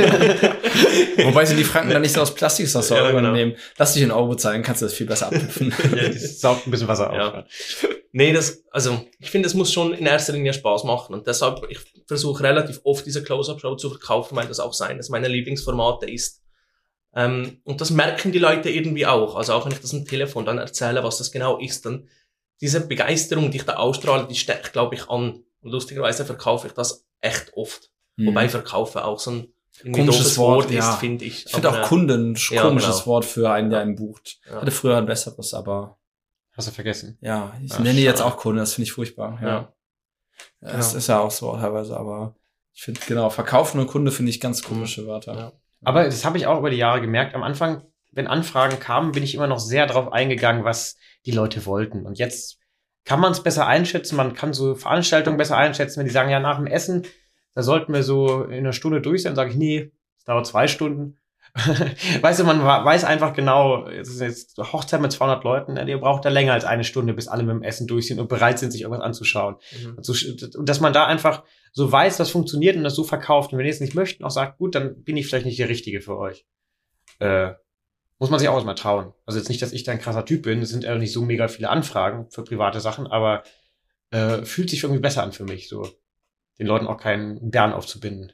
Wobei sie die Franken dann nicht so aus Plastik nehmen. Lass dich in Euro bezahlen, kannst du das viel besser abtupfen. Ja, das saugt ein bisschen Wasser auf. Ja. Nee, ich finde, es muss schon in erster Linie Spaß machen. Und deshalb, ich versuche relativ oft diese Close-Up-Show zu verkaufen, weil das auch eines meiner Lieblingsformate ist. Und das merken die Leute irgendwie auch. Also auch wenn ich das am Telefon dann erzähle, was das genau ist, dann diese Begeisterung, die ich da ausstrahle, die steckt, glaube ich, an. Und lustigerweise verkaufe ich das echt oft. Wobei verkaufe auch so ein komisches Wort ist, finde ich. Ich finde auch Kunden ein komisches Wort für einen, der einen bucht. Ich hatte früher ein besseres, aber... Hast du vergessen? Ja, ich nenne jetzt auch Kunden, das finde ich furchtbar. Ja. Das ist ja auch so teilweise, aber ich finde, genau, Verkaufen und Kunde finde ich ganz komische Wörter. Ja. Aber das habe ich auch über die Jahre gemerkt. Am Anfang, wenn Anfragen kamen, bin ich immer noch sehr darauf eingegangen, was die Leute wollten. Und jetzt kann man es besser einschätzen. Man kann so Veranstaltungen besser einschätzen, wenn die sagen, ja, nach dem Essen, da sollten wir so in einer Stunde durch sein. Dann sage ich, nee, es dauert 2 Stunden. Weißt du, man weiß einfach genau, es ist jetzt Hochzeit mit 200 Leuten, ihr braucht da länger als 1 Stunde, bis alle mit dem Essen durch sind und bereit sind, sich irgendwas anzuschauen. Und dass man da einfach so weiß, was funktioniert und das so verkauft. Und wenn ihr es nicht möchten, auch sagt, gut, dann bin ich vielleicht nicht der Richtige für euch. Muss man sich auch erstmal trauen. Also jetzt nicht, dass ich da ein krasser Typ bin. Es sind ja nicht so mega viele Anfragen für private Sachen, aber fühlt sich irgendwie besser an für mich, so den Leuten auch keinen Bären aufzubinden.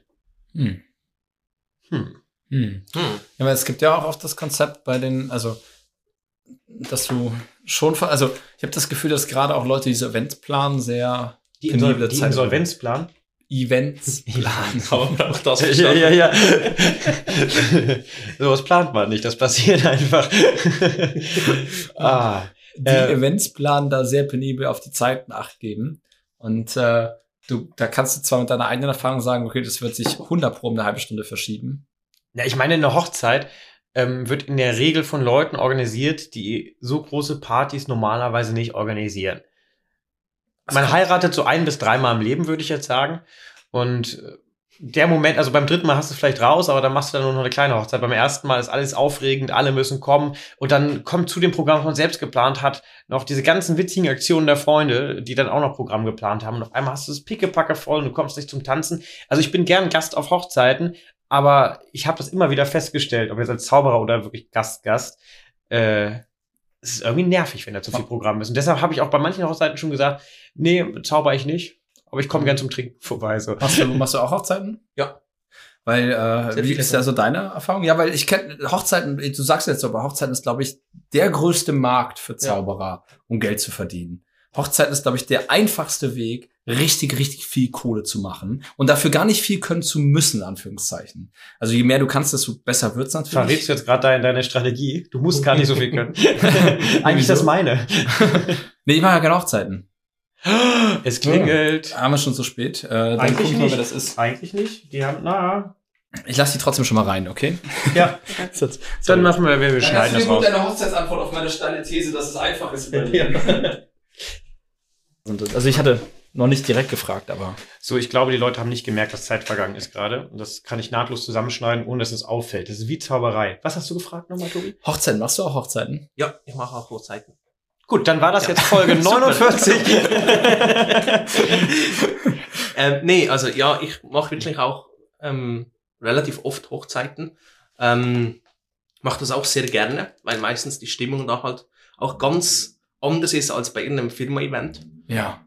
Ja, aber es gibt ja auch oft das Konzept bei den, also dass du schon, also ich habe das Gefühl, dass gerade auch Leute diese Events planen, sehr die Insolvenz planen? Events planen. Auch das ja. Sowas plant man nicht, das passiert einfach. Die Events planen da sehr penibel auf die Zeiten Acht geben. Und da kannst du zwar mit deiner eigenen Erfahrung sagen, okay, das wird sich 100% um eine halbe Stunde verschieben. Ja, ich meine, eine Hochzeit wird in der Regel von Leuten organisiert, die so große Partys normalerweise nicht organisieren. Man heiratet so 1 bis 3 Mal im Leben, würde ich jetzt sagen. Und der Moment, also beim 3. Mal hast du es vielleicht raus, aber dann machst du dann nur noch eine kleine Hochzeit. Beim 1. Mal ist alles aufregend, alle müssen kommen. Und dann kommt zu dem Programm, das man selbst geplant hat, noch diese ganzen witzigen Aktionen der Freunde, die dann auch noch Programm geplant haben. Und auf einmal hast du das Pickepacke voll und du kommst nicht zum Tanzen. Also ich bin gern Gast auf Hochzeiten, aber ich habe das immer wieder festgestellt, ob jetzt als Zauberer oder wirklich Gast, es ist irgendwie nervig, wenn da zu viel Programm ist. Und deshalb habe ich auch bei manchen Hochzeiten schon gesagt, nee, zauber ich nicht, aber ich komme gern zum Trinken vorbei. So. Machst du auch Hochzeiten? Ja. Weil, wie ist da so deine Erfahrung? Ja, weil ich kenne Hochzeiten, du sagst jetzt so, aber Hochzeiten ist, glaube ich, der größte Markt für Zauberer, um Geld zu verdienen. Hochzeiten ist, glaube ich, der einfachste Weg, richtig, richtig viel Kohle zu machen und dafür gar nicht viel können zu müssen, in Anführungszeichen. Also je mehr du kannst, desto besser wird's natürlich. Verrätst du jetzt gerade deine Strategie? Du musst gar nicht so viel können. Eigentlich das meine. Nee, ich mache ja keine Hochzeiten. Es klingelt. Haben wir schon so spät? Eigentlich gucken wir mal, nicht. wer das ist. Eigentlich nicht. Die haben, Ich lasse die trotzdem schon mal rein, okay? Ja. Dann machen wir schneiden das raus. Deine Hochzeitsantwort auf meine steile These, dass es einfach ist. Ja. Also ich hatte noch nicht direkt gefragt, aber... So, ich glaube, die Leute haben nicht gemerkt, dass Zeit vergangen ist gerade. Und das kann ich nahtlos zusammenschneiden, ohne dass es auffällt. Das ist wie Zauberei. Was hast du gefragt nochmal, Tobi? Hochzeiten, machst du auch Hochzeiten? Ja, ich mache auch Hochzeiten. Gut, dann war das jetzt Folge 49. Nee, also ja, ich mache wirklich auch relativ oft Hochzeiten. Mache das auch sehr gerne, weil meistens die Stimmung da halt auch ganz anders ist als bei irgendeinem Firma-Event. Ja.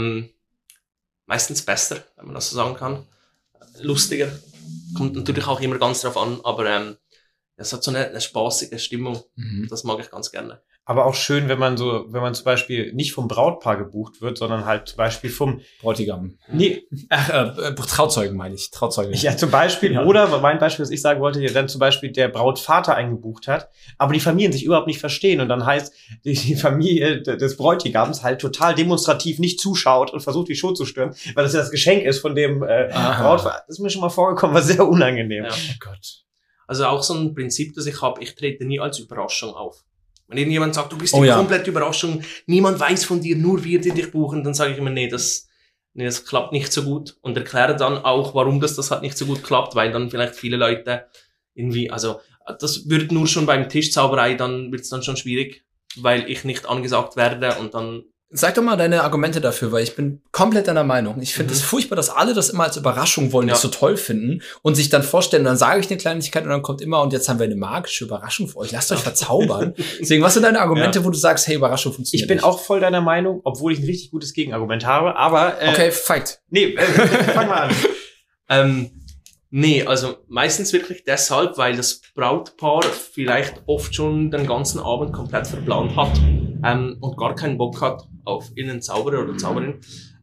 Meistens besser, wenn man das so sagen kann. Lustiger. Kommt natürlich auch immer ganz drauf an, aber es hat so eine spaßige Stimmung. Das mag ich ganz gerne. Aber auch schön, wenn man zum Beispiel nicht vom Brautpaar gebucht wird, sondern halt zum Beispiel vom Bräutigam. Nee. Trauzeugen meine ich. Trauzeugen. Ja, zum Beispiel, ja. Oder mein Beispiel, was ich sagen wollte, ja, dann zum Beispiel der Brautvater eingebucht hat, aber die Familien sich überhaupt nicht verstehen und dann heißt, die Familie des Bräutigams halt total demonstrativ nicht zuschaut und versucht, die Show zu stören, weil das ja das Geschenk ist von dem Brautvater. Das ist mir schon mal vorgekommen, war sehr unangenehm. Ja. Oh Gott. Also auch so ein Prinzip, das ich habe, ich trete nie als Überraschung auf. Wenn irgendjemand sagt, du bist die komplette Überraschung, niemand weiß von dir, nur wir, die dich buchen, dann sage ich immer, nee, das klappt nicht so gut und erkläre dann auch, warum das halt nicht so gut klappt, weil dann vielleicht viele Leute irgendwie, also das wird nur schon beim Tischzauberei, dann wird's dann schon schwierig, weil ich nicht angesagt werde und dann... Sag doch mal deine Argumente dafür, weil ich bin komplett deiner Meinung. Ich finde es furchtbar, dass alle das immer als Überraschung wollen, das so toll finden und sich dann vorstellen, dann sage ich eine Kleinigkeit und dann kommt immer und jetzt haben wir eine magische Überraschung für euch. Lasst euch verzaubern. Deswegen, was sind deine Argumente, wo du sagst, hey, Überraschung funktioniert Ich bin auch voll deiner Meinung, obwohl ich ein richtig gutes Gegenargument habe, aber... okay, fight. Nee, fang mal an. Nee, also meistens wirklich deshalb, weil das Brautpaar vielleicht oft schon den ganzen Abend komplett verplant hat und gar keinen Bock hat auf irgendeinen Zauberer oder Zauberin.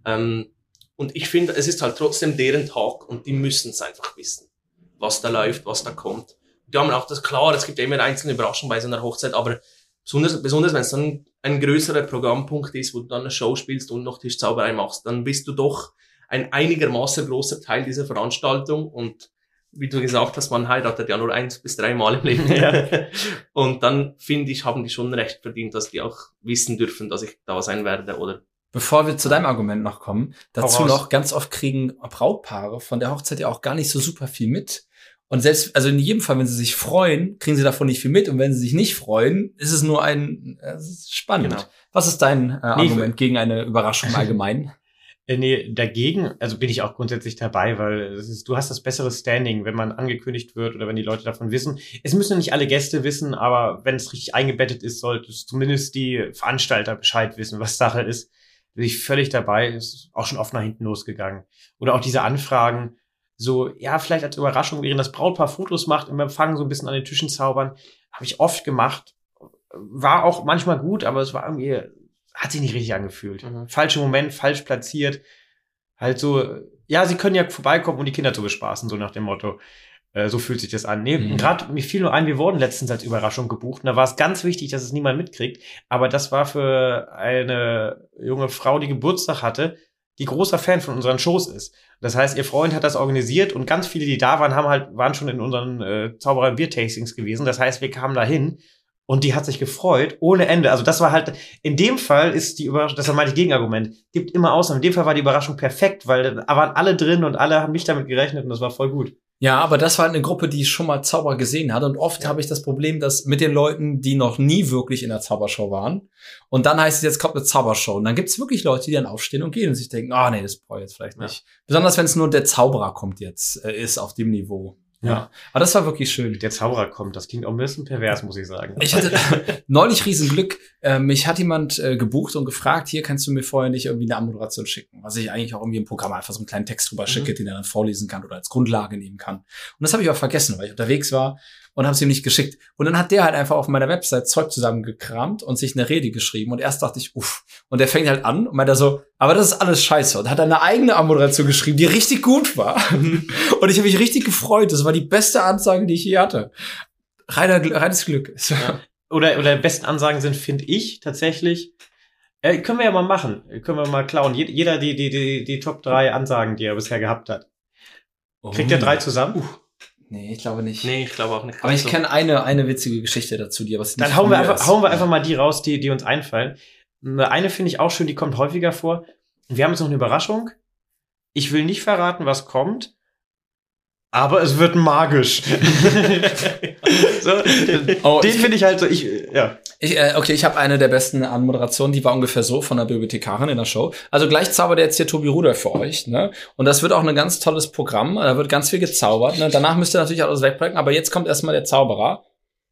Und ich finde, es ist halt trotzdem deren Tag und die müssen es einfach wissen, was da läuft, was da kommt. Die haben auch das klar, es gibt ja immer einzelne Überraschungen bei so einer Hochzeit, aber besonders wenn es dann ein größerer Programmpunkt ist, wo du dann eine Show spielst und noch Tischzauberei machst, dann bist du doch ein einigermaßen großer Teil dieser Veranstaltung und wie du gesagt hast, man heiratet ja nur 1 bis 3 Mal im Leben. Ja. Und dann, finde ich, haben die schon recht verdient, dass die auch wissen dürfen, dass ich da sein werde, oder? Bevor wir zu deinem Argument noch kommen, dazu noch, ganz oft kriegen Brautpaare von der Hochzeit ja auch gar nicht so super viel mit. Und selbst, also in jedem Fall, wenn sie sich freuen, kriegen sie davon nicht viel mit. Und wenn sie sich nicht freuen, ist es nur es ist spannend. Genau. Was ist dein Argument gegen eine Überraschung allgemein? Nee, dagegen, also bin ich auch grundsätzlich dabei, weil du hast das bessere Standing, wenn man angekündigt wird oder wenn die Leute davon wissen. Es müssen nicht alle Gäste wissen, aber wenn es richtig eingebettet ist, sollte es zumindest die Veranstalter Bescheid wissen, was Sache ist. Bin ich völlig dabei, ist auch schon oft nach hinten losgegangen. Oder auch diese Anfragen, so, ja, vielleicht als Überraschung, während das Brautpaar Fotos macht, im Empfang so ein bisschen an den Tischen zaubern, habe ich oft gemacht. War auch manchmal gut, aber es war irgendwie... hat sich nicht richtig angefühlt. Falscher Moment, falsch platziert. Halt so, ja, sie können ja vorbeikommen, um die Kinder zu bespaßen, so nach dem Motto. So fühlt sich das an. Nee, gerade mir fiel nur ein, wir wurden letztens als Überraschung gebucht. Und da war es ganz wichtig, dass es niemand mitkriegt. Aber das war für eine junge Frau, die Geburtstag hatte, die großer Fan von unseren Shows ist. Das heißt, ihr Freund hat das organisiert und ganz viele, die da waren, waren schon in unseren Zauberer-Bier-Tastings gewesen. Das heißt, wir kamen da hin. Und die hat sich gefreut, ohne Ende. Also das war halt, in dem Fall ist die Überraschung, das war mein Gegenargument, gibt immer Ausnahmen. In dem Fall war die Überraschung perfekt, weil da waren alle drin und alle haben nicht damit gerechnet und das war voll gut. Ja, aber das war eine Gruppe, die schon mal Zauber gesehen hat und oft habe ich das Problem, dass mit den Leuten, die noch nie wirklich in der Zaubershow waren und dann heißt es, jetzt kommt eine Zaubershow und dann gibt es wirklich Leute, die dann aufstehen und gehen und sich denken, nee, das brauche ich jetzt vielleicht nicht. Besonders wenn es nur der Zauberer kommt jetzt, ist auf dem Niveau. Ja, aber das war wirklich schön. Der Zauberer kommt, das klingt auch ein bisschen pervers, muss ich sagen. Ich hatte neulich Riesenglück. Mich hat jemand gebucht und gefragt, hier kannst du mir vorher nicht irgendwie eine Anmoderation schicken, was ich eigentlich auch irgendwie im Programm einfach so einen kleinen Text drüber schicke, den er dann vorlesen kann oder als Grundlage nehmen kann. Und das habe ich auch vergessen, weil ich unterwegs war und habe es ihm nicht geschickt. Und dann hat der halt einfach auf meiner Website Zeug zusammengekramt und sich eine Rede geschrieben. Und erst dachte ich, uff. Und der fängt halt an und meint da so, aber das ist alles scheiße. Und hat eine eigene Anmoderation geschrieben, die richtig gut war. Und ich habe mich richtig gefreut. Das war die beste Ansage, die ich je hatte. Reines Glück. Ja. Oder besten Ansagen sind, finde ich, tatsächlich, können wir ja mal machen. Können wir mal klauen. Jeder die Top 3 Ansagen, die er bisher gehabt hat. Kriegt er 3 zusammen? Nee, ich glaube nicht. Nee, ich glaube auch nicht. Aber ich kenne eine witzige Geschichte dazu, die aber nicht. Dann hauen wir einfach mal die raus, die uns einfallen. Eine finde ich auch schön, die kommt häufiger vor. Wir haben jetzt noch eine Überraschung. Ich will nicht verraten, was kommt. Aber es wird magisch. So, den finde ich halt so, Ich habe eine der besten Anmoderationen, die war ungefähr so von der Bibliothekarin in der Show. Also gleich zaubert jetzt hier Tobi Rudolph für euch, ne? Und das wird auch ein ganz tolles Programm, da wird ganz viel gezaubert, ne? Danach müsst ihr natürlich alles wegpacken, aber jetzt kommt erstmal der Zauberer.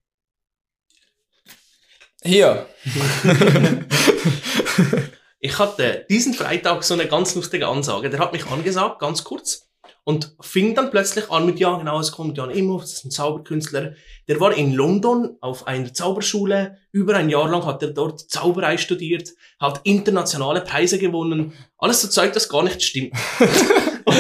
Hier. Ich hatte diesen Freitag so eine ganz lustige Ansage, der hat mich angesagt, ganz kurz. Und fing dann plötzlich an mit, ja, genau, es kommt Jan Imhoff, das ist ein Zauberkünstler. Der war in London auf einer Zauberschule. Über ein Jahr lang hat er dort Zauberei studiert, hat internationale Preise gewonnen. Alles so Zeug, das gar nicht stimmt. und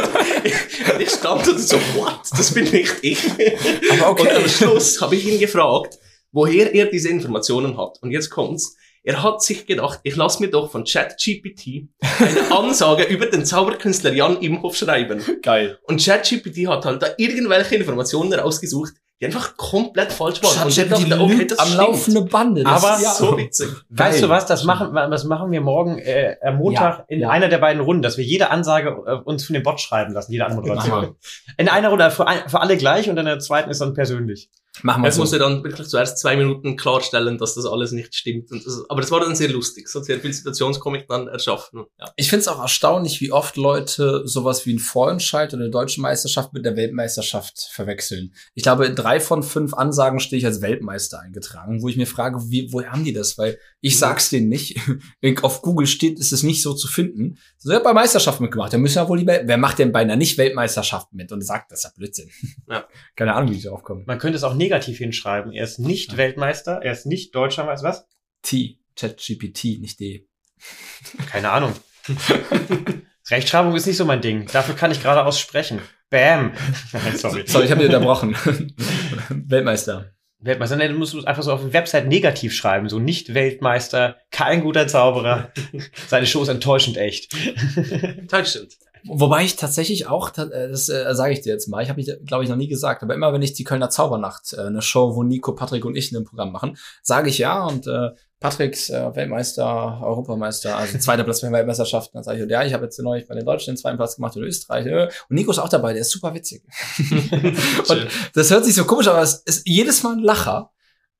ich stand da so, what? Das bin nicht ich. Aber okay. Und am Schluss habe ich ihn gefragt, woher er diese Informationen hat. Und jetzt kommt's. Er hat sich gedacht, ich lasse mir doch von ChatGPT eine Ansage über den Zauberkünstler Jan Imhoff schreiben. Geil. Und ChatGPT hat halt da irgendwelche Informationen rausgesucht, die einfach komplett falsch waren. Und ich dachte, okay, das am stimmt. laufende Bande. Aber ja so witzig. Weißt du was, das machen wir morgen am Montag in einer der beiden Runden, dass wir jede Ansage uns von dem Bot schreiben lassen, jede Anmoderation. In einer Runde für alle gleich und in der zweiten ist dann persönlich. Machen wir so. Muss er dann wirklich zuerst 2 Minuten klarstellen, dass das alles nicht stimmt. Aber das war dann sehr lustig. So sehr viel Situationskomik dann erschaffen. Ja. Ich finde es auch erstaunlich, wie oft Leute sowas wie einen Vorentscheid oder eine deutsche Meisterschaft mit der Weltmeisterschaft verwechseln. Ich glaube, in 3 von 5 Ansagen stehe ich als Weltmeister eingetragen, wo ich mir frage, woher haben die das? Weil ich sag's denen nicht. Auf Google steht, ist es nicht so zu finden. So, wer hat bei Meisterschaften mitgemacht? Da müssen ja wohl wer macht denn beinahe nicht Weltmeisterschaften mit und sagt, das ist ja Blödsinn. Ja. Keine Ahnung, wie die drauf kommen. Man könnte es auch negativ hinschreiben. Er ist nicht Weltmeister, er ist nicht Deutscher Meister. Was? ChatGPT, nicht D. Keine Ahnung. Rechtschreibung ist nicht so mein Ding. Dafür kann ich gerade aussprechen. Bam. Sorry, ich habe dich unterbrochen. Weltmeister. Weltmeister, ne, du musst einfach so auf der Website negativ schreiben. So nicht Weltmeister, kein guter Zauberer. Seine Show ist enttäuschend echt. Das stimmt. Wobei ich tatsächlich auch, das sage ich dir jetzt mal, ich habe mich, glaube ich, noch nie gesagt, aber immer wenn ich die Kölner Zaubernacht, eine Show, wo Nico, Patrick und ich in einem Programm machen, sage ich ja und Patricks Weltmeister, Europameister, also 2. Platz bei den Weltmeisterschaften, dann sage ich, ja, ich habe jetzt neulich bei den Deutschen den 2. Platz gemacht in Österreich und Nico ist auch dabei, der ist super witzig. Und das hört sich so komisch, aber es ist jedes Mal ein Lacher.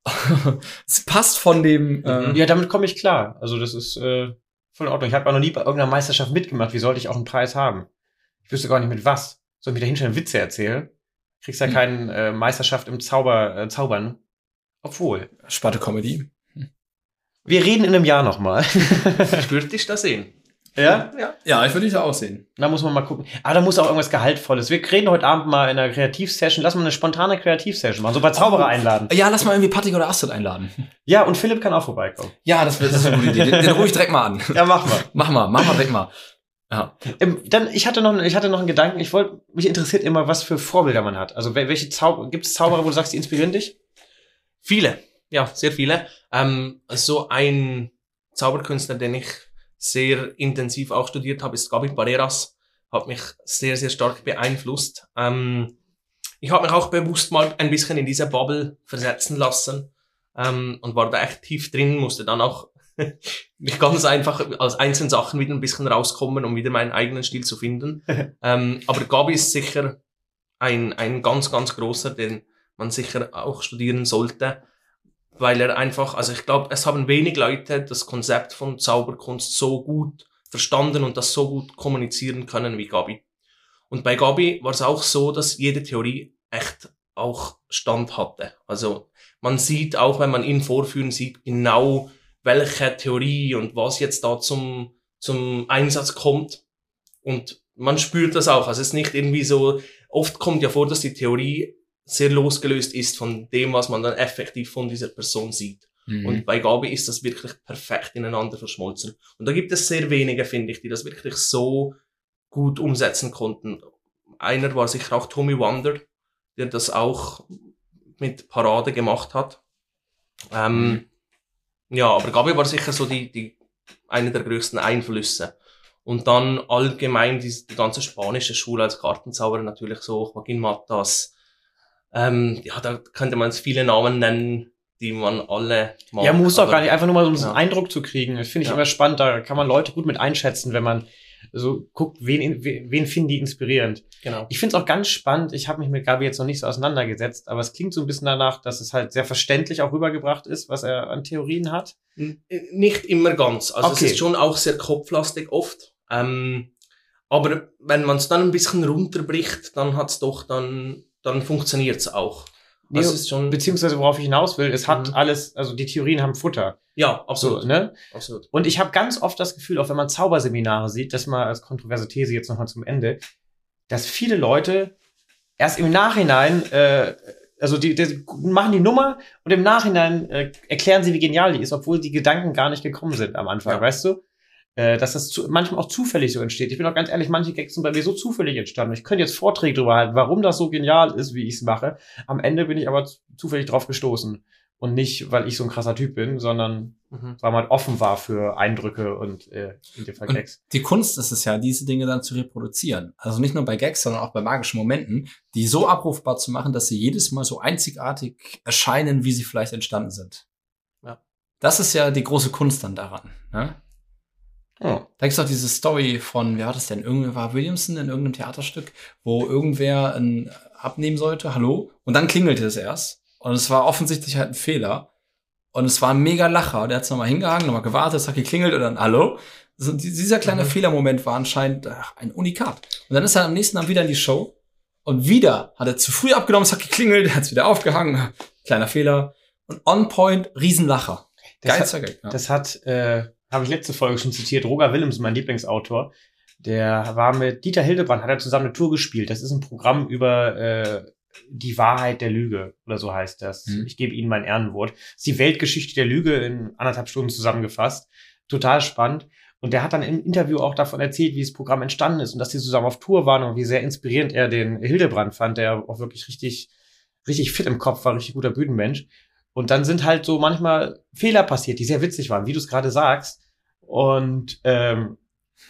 Es passt von dem... Ja, damit komme ich klar. Also das ist voll in Ordnung. Ich habe auch noch nie bei irgendeiner Meisterschaft mitgemacht. Wie sollte ich auch einen Preis haben? Ich wüsste gar nicht mit was. Soll ich mir da hinstellen Witze erzählen? Kriegst ja keine Meisterschaft im Zaubern. Obwohl. Sparte Comedy. Wir reden in einem Jahr nochmal. Ich würde dich da sehen. Ja? Ja, ich würde dich da auch sehen. Da muss man mal gucken. Aber da muss auch irgendwas Gehaltvolles. Wir reden heute Abend mal in einer Kreativsession. Lass mal eine spontane Kreativsession machen. So bei Zauberer einladen. Ja, lass mal irgendwie Patrick oder Astrid einladen. Ja, und Philipp kann auch vorbeikommen. Ja, das ist eine gute Idee. Den rufe ich direkt mal an. Ja, mach mal. Mach mal direkt mal. Ja. Dann, ich hatte noch einen Gedanken. Mich interessiert immer, was für Vorbilder man hat. Also, gibt es Zauberer, wo du sagst, die inspirieren dich? Viele. Ja, sehr viele. So ein Zauberkünstler, den ich sehr intensiv auch studiert habe, ist Gabi Barreras. Hat mich sehr, sehr stark beeinflusst. Ich habe mich auch bewusst mal ein bisschen in diese Bubble versetzen lassen und war da echt tief drin, musste dann auch nicht ganz einfach als einzelne Sachen wieder ein bisschen rauskommen, um wieder meinen eigenen Stil zu finden. Aber Gabi ist sicher ein ganz, ganz großer, den man sicher auch studieren sollte, weil er einfach, also ich glaube, es haben wenig Leute das Konzept von Zauberkunst so gut verstanden und das so gut kommunizieren können wie Gabi. Und bei Gabi war es auch so, dass jede Theorie echt auch Stand hatte. Also man sieht auch, wenn man ihn vorführen sieht, genau welche Theorie und was jetzt da zum Einsatz kommt. Und man spürt das auch. Also es ist nicht irgendwie so, oft kommt ja vor, dass die Theorie sehr losgelöst ist von dem, was man dann effektiv von dieser Person sieht. Und bei Gabi ist das wirklich perfekt ineinander verschmolzen. Und da gibt es sehr wenige, finde ich, die das wirklich so gut umsetzen konnten. Einer war sicher auch Tommy Wonder, der das auch mit Parade gemacht hat. Ja, aber Gabi war sicher so eine der größten Einflüsse. Und dann allgemein die ganze spanische Schule als Kartenzauberer natürlich so, Joaquin Matas. Ja, da könnte man jetzt viele Namen nennen, die man alle mag. Ja, muss doch gar nicht, einfach nur mal so einen Eindruck zu kriegen. Das finde ich immer spannend, da kann man Leute gut mit einschätzen, wenn man so guckt, wen finden die inspirierend. Genau. Ich finde es auch ganz spannend, ich habe mich mit Gabi jetzt noch nicht so auseinandergesetzt, aber es klingt so ein bisschen danach, dass es halt sehr verständlich auch rübergebracht ist, was er an Theorien hat. Nicht immer ganz. Also es ist schon auch sehr kopflastig oft. Aber wenn man es dann ein bisschen runterbricht, dann hat's doch, dann funktioniert's auch. Nee, also ist schon, beziehungsweise worauf ich hinaus will, es hat alles, also die Theorien haben Futter. Ja, absolut. So, ne? Absolut. Und ich habe ganz oft das Gefühl, auch wenn man Zauberseminare sieht, das mal als kontroverse These jetzt nochmal zum Ende, dass viele Leute erst im Nachhinein, also die machen die Nummer und im Nachhinein erklären sie, wie genial die ist, obwohl die Gedanken gar nicht gekommen sind am Anfang, weißt du? Dass das manchmal auch zufällig so entsteht. Ich bin auch ganz ehrlich, manche Gags sind bei mir so zufällig entstanden. Ich könnte jetzt Vorträge drüber halten, warum das so genial ist, wie ich es mache. Am Ende bin ich aber zufällig drauf gestoßen. Und nicht, weil ich so ein krasser Typ bin, sondern weil man offen war für Eindrücke und in dem Fall Gags. Und die Kunst ist es ja, diese Dinge dann zu reproduzieren. Also nicht nur bei Gags, sondern auch bei magischen Momenten, die so abrufbar zu machen, dass sie jedes Mal so einzigartig erscheinen, wie sie vielleicht entstanden sind. Ja. Das ist ja die große Kunst dann daran, ne? Oh. Da gibt's auch diese Story von, wer war das denn? Irgendwer war Williamson in irgendeinem Theaterstück, wo irgendwer abnehmen sollte, hallo, und dann klingelte es erst. Und es war offensichtlich halt ein Fehler. Und es war ein mega Lacher. Der hat's nochmal hingehangen, nochmal gewartet, es hat geklingelt und dann, hallo. Also dieser kleine Fehlermoment war anscheinend ein Unikat. Und dann ist er am nächsten Tag wieder in die Show. Und wieder hat er zu früh abgenommen, es hat geklingelt, er hat's wieder aufgehangen. Kleiner Fehler. Und on point, Riesenlacher. Geilster Gag. Ja. Das hat, habe ich letzte Folge schon zitiert, Roger Willems, mein Lieblingsautor, der war mit Dieter Hildebrand, hat er zusammen eine Tour gespielt. Das ist ein Programm über die Wahrheit der Lüge, oder so heißt das. Ich gebe Ihnen mein Ehrenwort. Das ist die Weltgeschichte der Lüge in 1,5 Stunden zusammengefasst. Total spannend. Und der hat dann im Interview auch davon erzählt, wie das Programm entstanden ist und dass die zusammen auf Tour waren und wie sehr inspirierend er den Hildebrand fand, der auch wirklich richtig, richtig fit im Kopf war, richtig guter Bühnenmensch. Und dann sind halt so manchmal Fehler passiert, die sehr witzig waren, wie du es gerade sagst. Und dann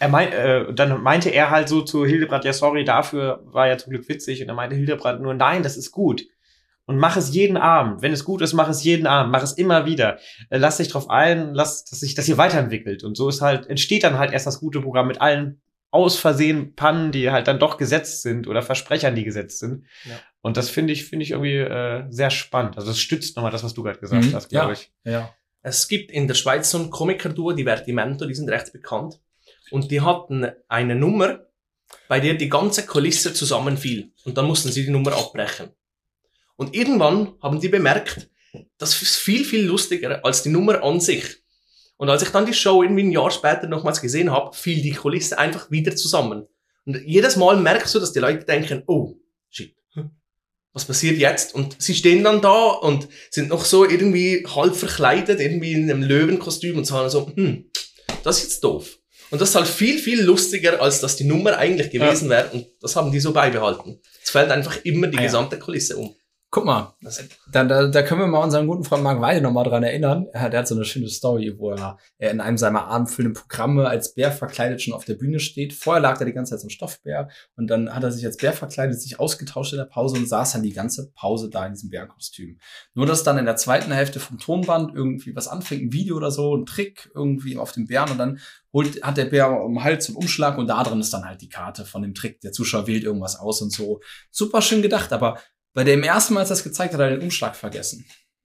meinte er halt so zu Hildebrand, ja sorry, dafür war ja zum Glück witzig. Und dann meinte Hildebrand nur, nein, das ist gut. Und mach es jeden Abend. Wenn es gut ist, mach es jeden Abend. Mach es immer wieder. Lass dich drauf ein, dass sich das hier weiterentwickelt. Und so ist halt, entsteht dann halt erst das gute Programm mit allen aus Versehen Pannen, die halt dann doch gesetzt sind oder Versprechern, die gesetzt sind. Ja. Und das finde ich irgendwie sehr spannend. Also das stützt nochmal das, was du gerade gesagt hast, glaube ich. Ja. Es gibt in der Schweiz so ein Komikerduo, die Vertimento, die sind recht bekannt. Und die hatten eine Nummer, bei der die ganze Kulisse zusammenfiel. Und dann mussten sie die Nummer abbrechen. Und irgendwann haben die bemerkt, das ist viel, viel lustiger als die Nummer an sich. Und als ich dann die Show irgendwie ein Jahr später nochmals gesehen habe, fiel die Kulisse einfach wieder zusammen. Und jedes Mal merkst du, dass die Leute denken, oh, shit, was passiert jetzt? Und sie stehen dann da und sind noch so irgendwie halb verkleidet, irgendwie in einem Löwenkostüm und sagen so, das ist jetzt doof. Und das ist halt viel, viel lustiger, als dass die Nummer eigentlich gewesen wäre. Und das haben die so beibehalten. Es fällt einfach immer die gesamte Kulisse um. Guck mal, da können wir mal unseren guten Freund Marc Weide nochmal dran erinnern. Der hat so eine schöne Story, wo er in einem seiner abendfüllenden Programme als Bär verkleidet schon auf der Bühne steht. Vorher lag er die ganze Zeit so ein Stoffbär und dann hat er sich als Bär verkleidet, sich ausgetauscht in der Pause und saß dann die ganze Pause da in diesem Bärenkostüm. Nur, dass dann in der zweiten Hälfte vom Tonband irgendwie was anfängt, ein Video oder so, ein Trick irgendwie auf dem Bären und dann hat der Bär um den Hals zum Umschlag und da drin ist dann halt die Karte von dem Trick. Der Zuschauer wählt irgendwas aus und so. Super schön gedacht, aber bei dem ersten Mal, als er das gezeigt hat, hat er den Umschlag vergessen.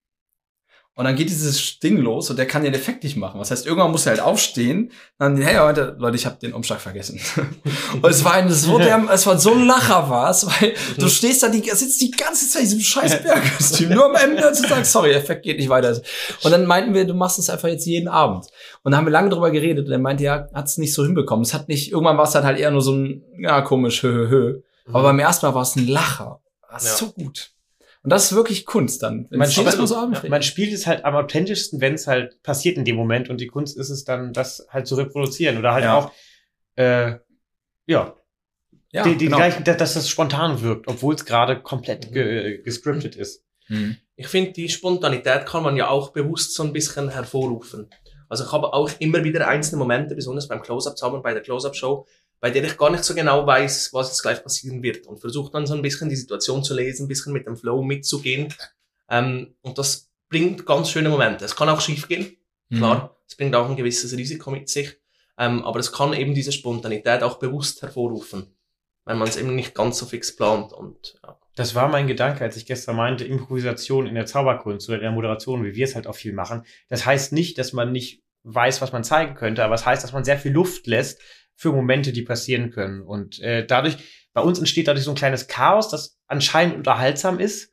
Und dann geht dieses Ding los und der kann den Effekt nicht machen. Das heißt, irgendwann muss er halt aufstehen, dann, hey Leute, ich habe den Umschlag vergessen. Und es war so ein Lacher war's, weil du stehst da, sitzt die ganze Zeit in diesem scheiß Bärkostüm, nur am Ende zu sagen, sorry, der Effekt geht nicht weiter. Und dann meinten wir, du machst es einfach jetzt jeden Abend. Und dann haben wir lange drüber geredet und er meinte, ja, hat's nicht so hinbekommen. Irgendwann war es halt eher nur so ein, ja, komisch, Aber beim ersten Mal war es ein Lacher. Das ist so gut. Und das ist wirklich Kunst dann. Man spielt es halt am authentischsten, wenn es halt passiert in dem Moment. Und die Kunst ist es dann, das halt zu reproduzieren. Oder halt auch, genau. Gleichen, dass das spontan wirkt, obwohl es gerade komplett gescriptet ist. Ich finde, die Spontanität kann man ja auch bewusst so ein bisschen hervorrufen. Also ich habe auch immer wieder einzelne Momente, besonders beim Close-Up-Zaubern, bei der Close-Up-Show, bei der ich gar nicht so genau weiß, was jetzt gleich passieren wird. Und versuche dann so ein bisschen die Situation zu lesen, ein bisschen mit dem Flow mitzugehen. Und das bringt ganz schöne Momente. Es kann auch schief gehen, klar. Es bringt auch ein gewisses Risiko mit sich. Aber es kann eben diese Spontanität auch bewusst hervorrufen, wenn man es eben nicht ganz so fix plant. Und ja. Das war mein Gedanke, als ich gestern meinte, Improvisation in der Zauberkunst oder in der Moderation, wie wir es halt auch viel machen. Das heißt nicht, dass man nicht weiß, was man zeigen könnte, aber es heißt, dass man sehr viel Luft lässt für Momente, die passieren können. Und bei uns entsteht dadurch so ein kleines Chaos, das anscheinend unterhaltsam ist.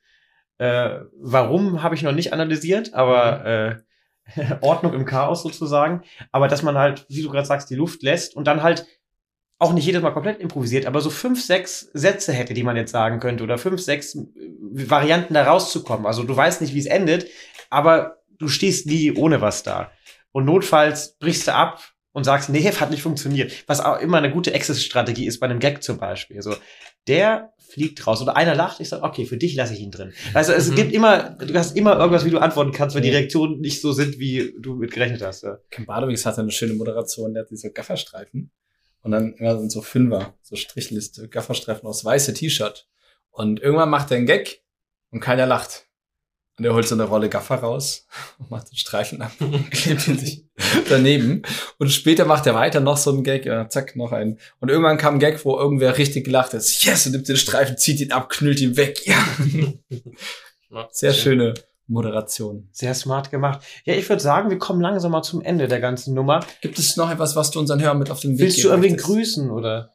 Warum, habe ich noch nicht analysiert, aber Ordnung im Chaos sozusagen. Aber dass man halt, wie du gerade sagst, die Luft lässt und dann halt auch nicht jedes Mal komplett improvisiert, aber so 5, 6 Sätze hätte, die man jetzt sagen könnte oder 5, 6 Varianten da rauszukommen. Also du weißt nicht, wie es endet, aber du stehst nie ohne was da. Und notfalls brichst du ab und sagst, nee, hat nicht funktioniert. Was auch immer eine gute Exit-Strategie ist bei einem Gag zum Beispiel. So, der fliegt raus oder einer lacht, ich sage, okay, für dich lasse ich ihn drin. Also es gibt immer, du hast immer irgendwas, wie du antworten kannst, wenn die Reaktionen nicht so sind, wie du mit gerechnet hast. Ja. Ken Badowicz hatte eine schöne Moderation, der hat diese Gafferstreifen. Und dann immer sind so Fünfer, so Strichliste, Gafferstreifen aus weiße T-Shirt. Und irgendwann macht er einen Gag und keiner lacht. Und er holt so eine Rolle Gaffer raus und macht den Streifen ab und klebt ihn sich daneben. Und später macht er weiter noch so einen Gag, zack, noch einen. Und irgendwann kam ein Gag, wo irgendwer richtig gelacht hat. Yes, und nimmt den Streifen, zieht ihn ab, knüllt ihn weg. Ja. Sehr schöne Moderation. Sehr smart gemacht. Ja, ich würde sagen, wir kommen langsam mal zum Ende der ganzen Nummer. Gibt es noch etwas, was du unseren Hörern mit auf den Weg Willst du irgendwen grüßen, oder?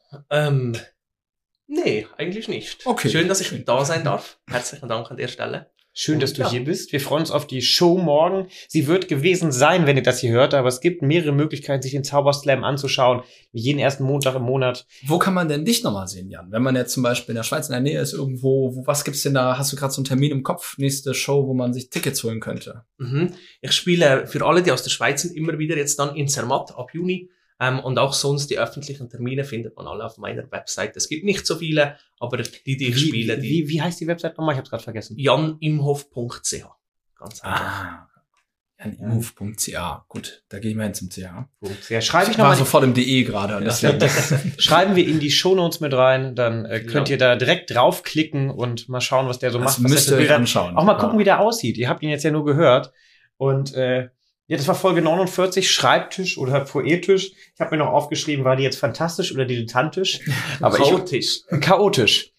Nee, eigentlich nicht. Okay. Schön, dass ich da sein darf. Herzlichen Dank an der Stelle. Schön, dass du hier bist. Wir freuen uns auf die Show morgen. Sie wird gewesen sein, wenn ihr das hier hört, aber es gibt mehrere Möglichkeiten, sich den Zauberslam anzuschauen. Wie jeden ersten Montag im Monat. Wo kann man denn dich nochmal sehen, Jan? Wenn man jetzt zum Beispiel in der Schweiz in der Nähe ist, irgendwo, was gibt's denn da? Hast du gerade so einen Termin im Kopf? Nächste Show, wo man sich Tickets holen könnte? Ich spiele für alle, die aus der Schweiz sind, immer wieder jetzt dann in Zermatt ab Juni. Und auch sonst die öffentlichen Termine findet man alle auf meiner Website. Es gibt nicht so viele, aber die ich spiele, Wie heißt die Website nochmal? Ich hab's gerade vergessen. janimhof.ch. Ganz einfach. janimhof.ch. Gut, da gehe ich mal hin zum CH. Ja, schreibe ich noch war mal sofort im DE gerade. Das schreiben wir in die Shownotes mit rein, dann könnt ihr da direkt draufklicken und mal schauen, was der so macht. Müsst ihr euch anschauen. Auch mal gucken, wie der aussieht. Ihr habt ihn jetzt ja nur gehört. Und ja, das war Folge 49, Schreibtisch oder Poetisch. Ich habe mir noch aufgeschrieben, war die jetzt fantastisch oder dilettantisch? Aber chaotisch. Chaotisch.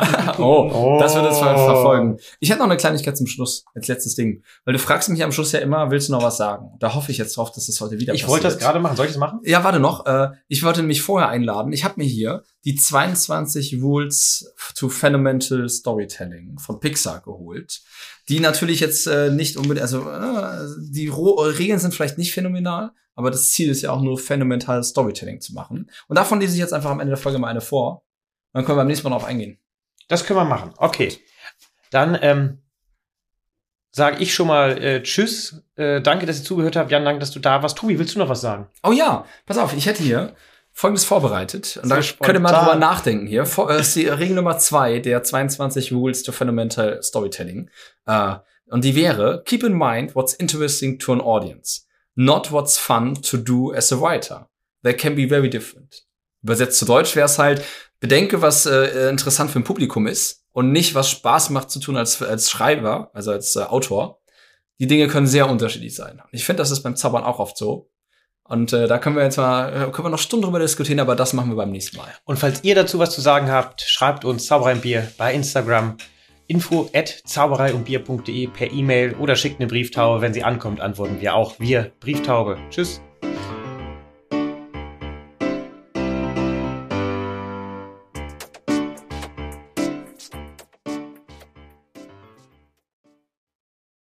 Das wird uns verfolgen. Ich hätte noch eine Kleinigkeit zum Schluss, als letztes Ding. Weil du fragst mich am Schluss ja immer, willst du noch was sagen? Da hoffe ich jetzt drauf, dass das heute wieder passiert. Ich wollte das gerade machen. Soll ich das machen? Ja, warte noch. Ich wollte mich vorher einladen. Ich habe mir hier die 22 Rules to Fundamental Storytelling von Pixar geholt. Die natürlich jetzt nicht unbedingt, also die Regeln sind vielleicht nicht phänomenal, aber das Ziel ist ja auch nur phänomenales Storytelling zu machen. Und davon lese ich jetzt einfach am Ende der Folge mal eine vor. Dann können wir beim nächsten Mal drauf eingehen. Das können wir machen. Okay. Dann sage ich schon mal Tschüss. Danke, dass ihr zugehört habt. Jan, danke, dass du da warst. Tobi, willst du noch was sagen? Oh ja, pass auf, ich hätte hier Folgendes vorbereitet. Und da könnt ihr mal drüber nachdenken hier. Ist die Regel Nummer 2 der 22 Rules to Fundamental Storytelling. Und die wäre, keep in mind what's interesting to an audience. Not what's fun to do as a writer. They can be very different. Übersetzt zu Deutsch wäre es halt, bedenke, was interessant für ein Publikum ist und nicht, was Spaß macht zu tun als Schreiber, also als Autor. Die Dinge können sehr unterschiedlich sein. Und ich finde, das ist beim Zaubern auch oft so. Und da können wir noch Stunden drüber diskutieren, aber das machen wir beim nächsten Mal. Und falls ihr dazu was zu sagen habt, schreibt uns Zauberei und Bier bei Instagram, info@zaubereiundbier.de per E-Mail oder schickt eine Brieftaube. Wenn sie ankommt, antworten wir auch. Wir, Brieftaube. Tschüss.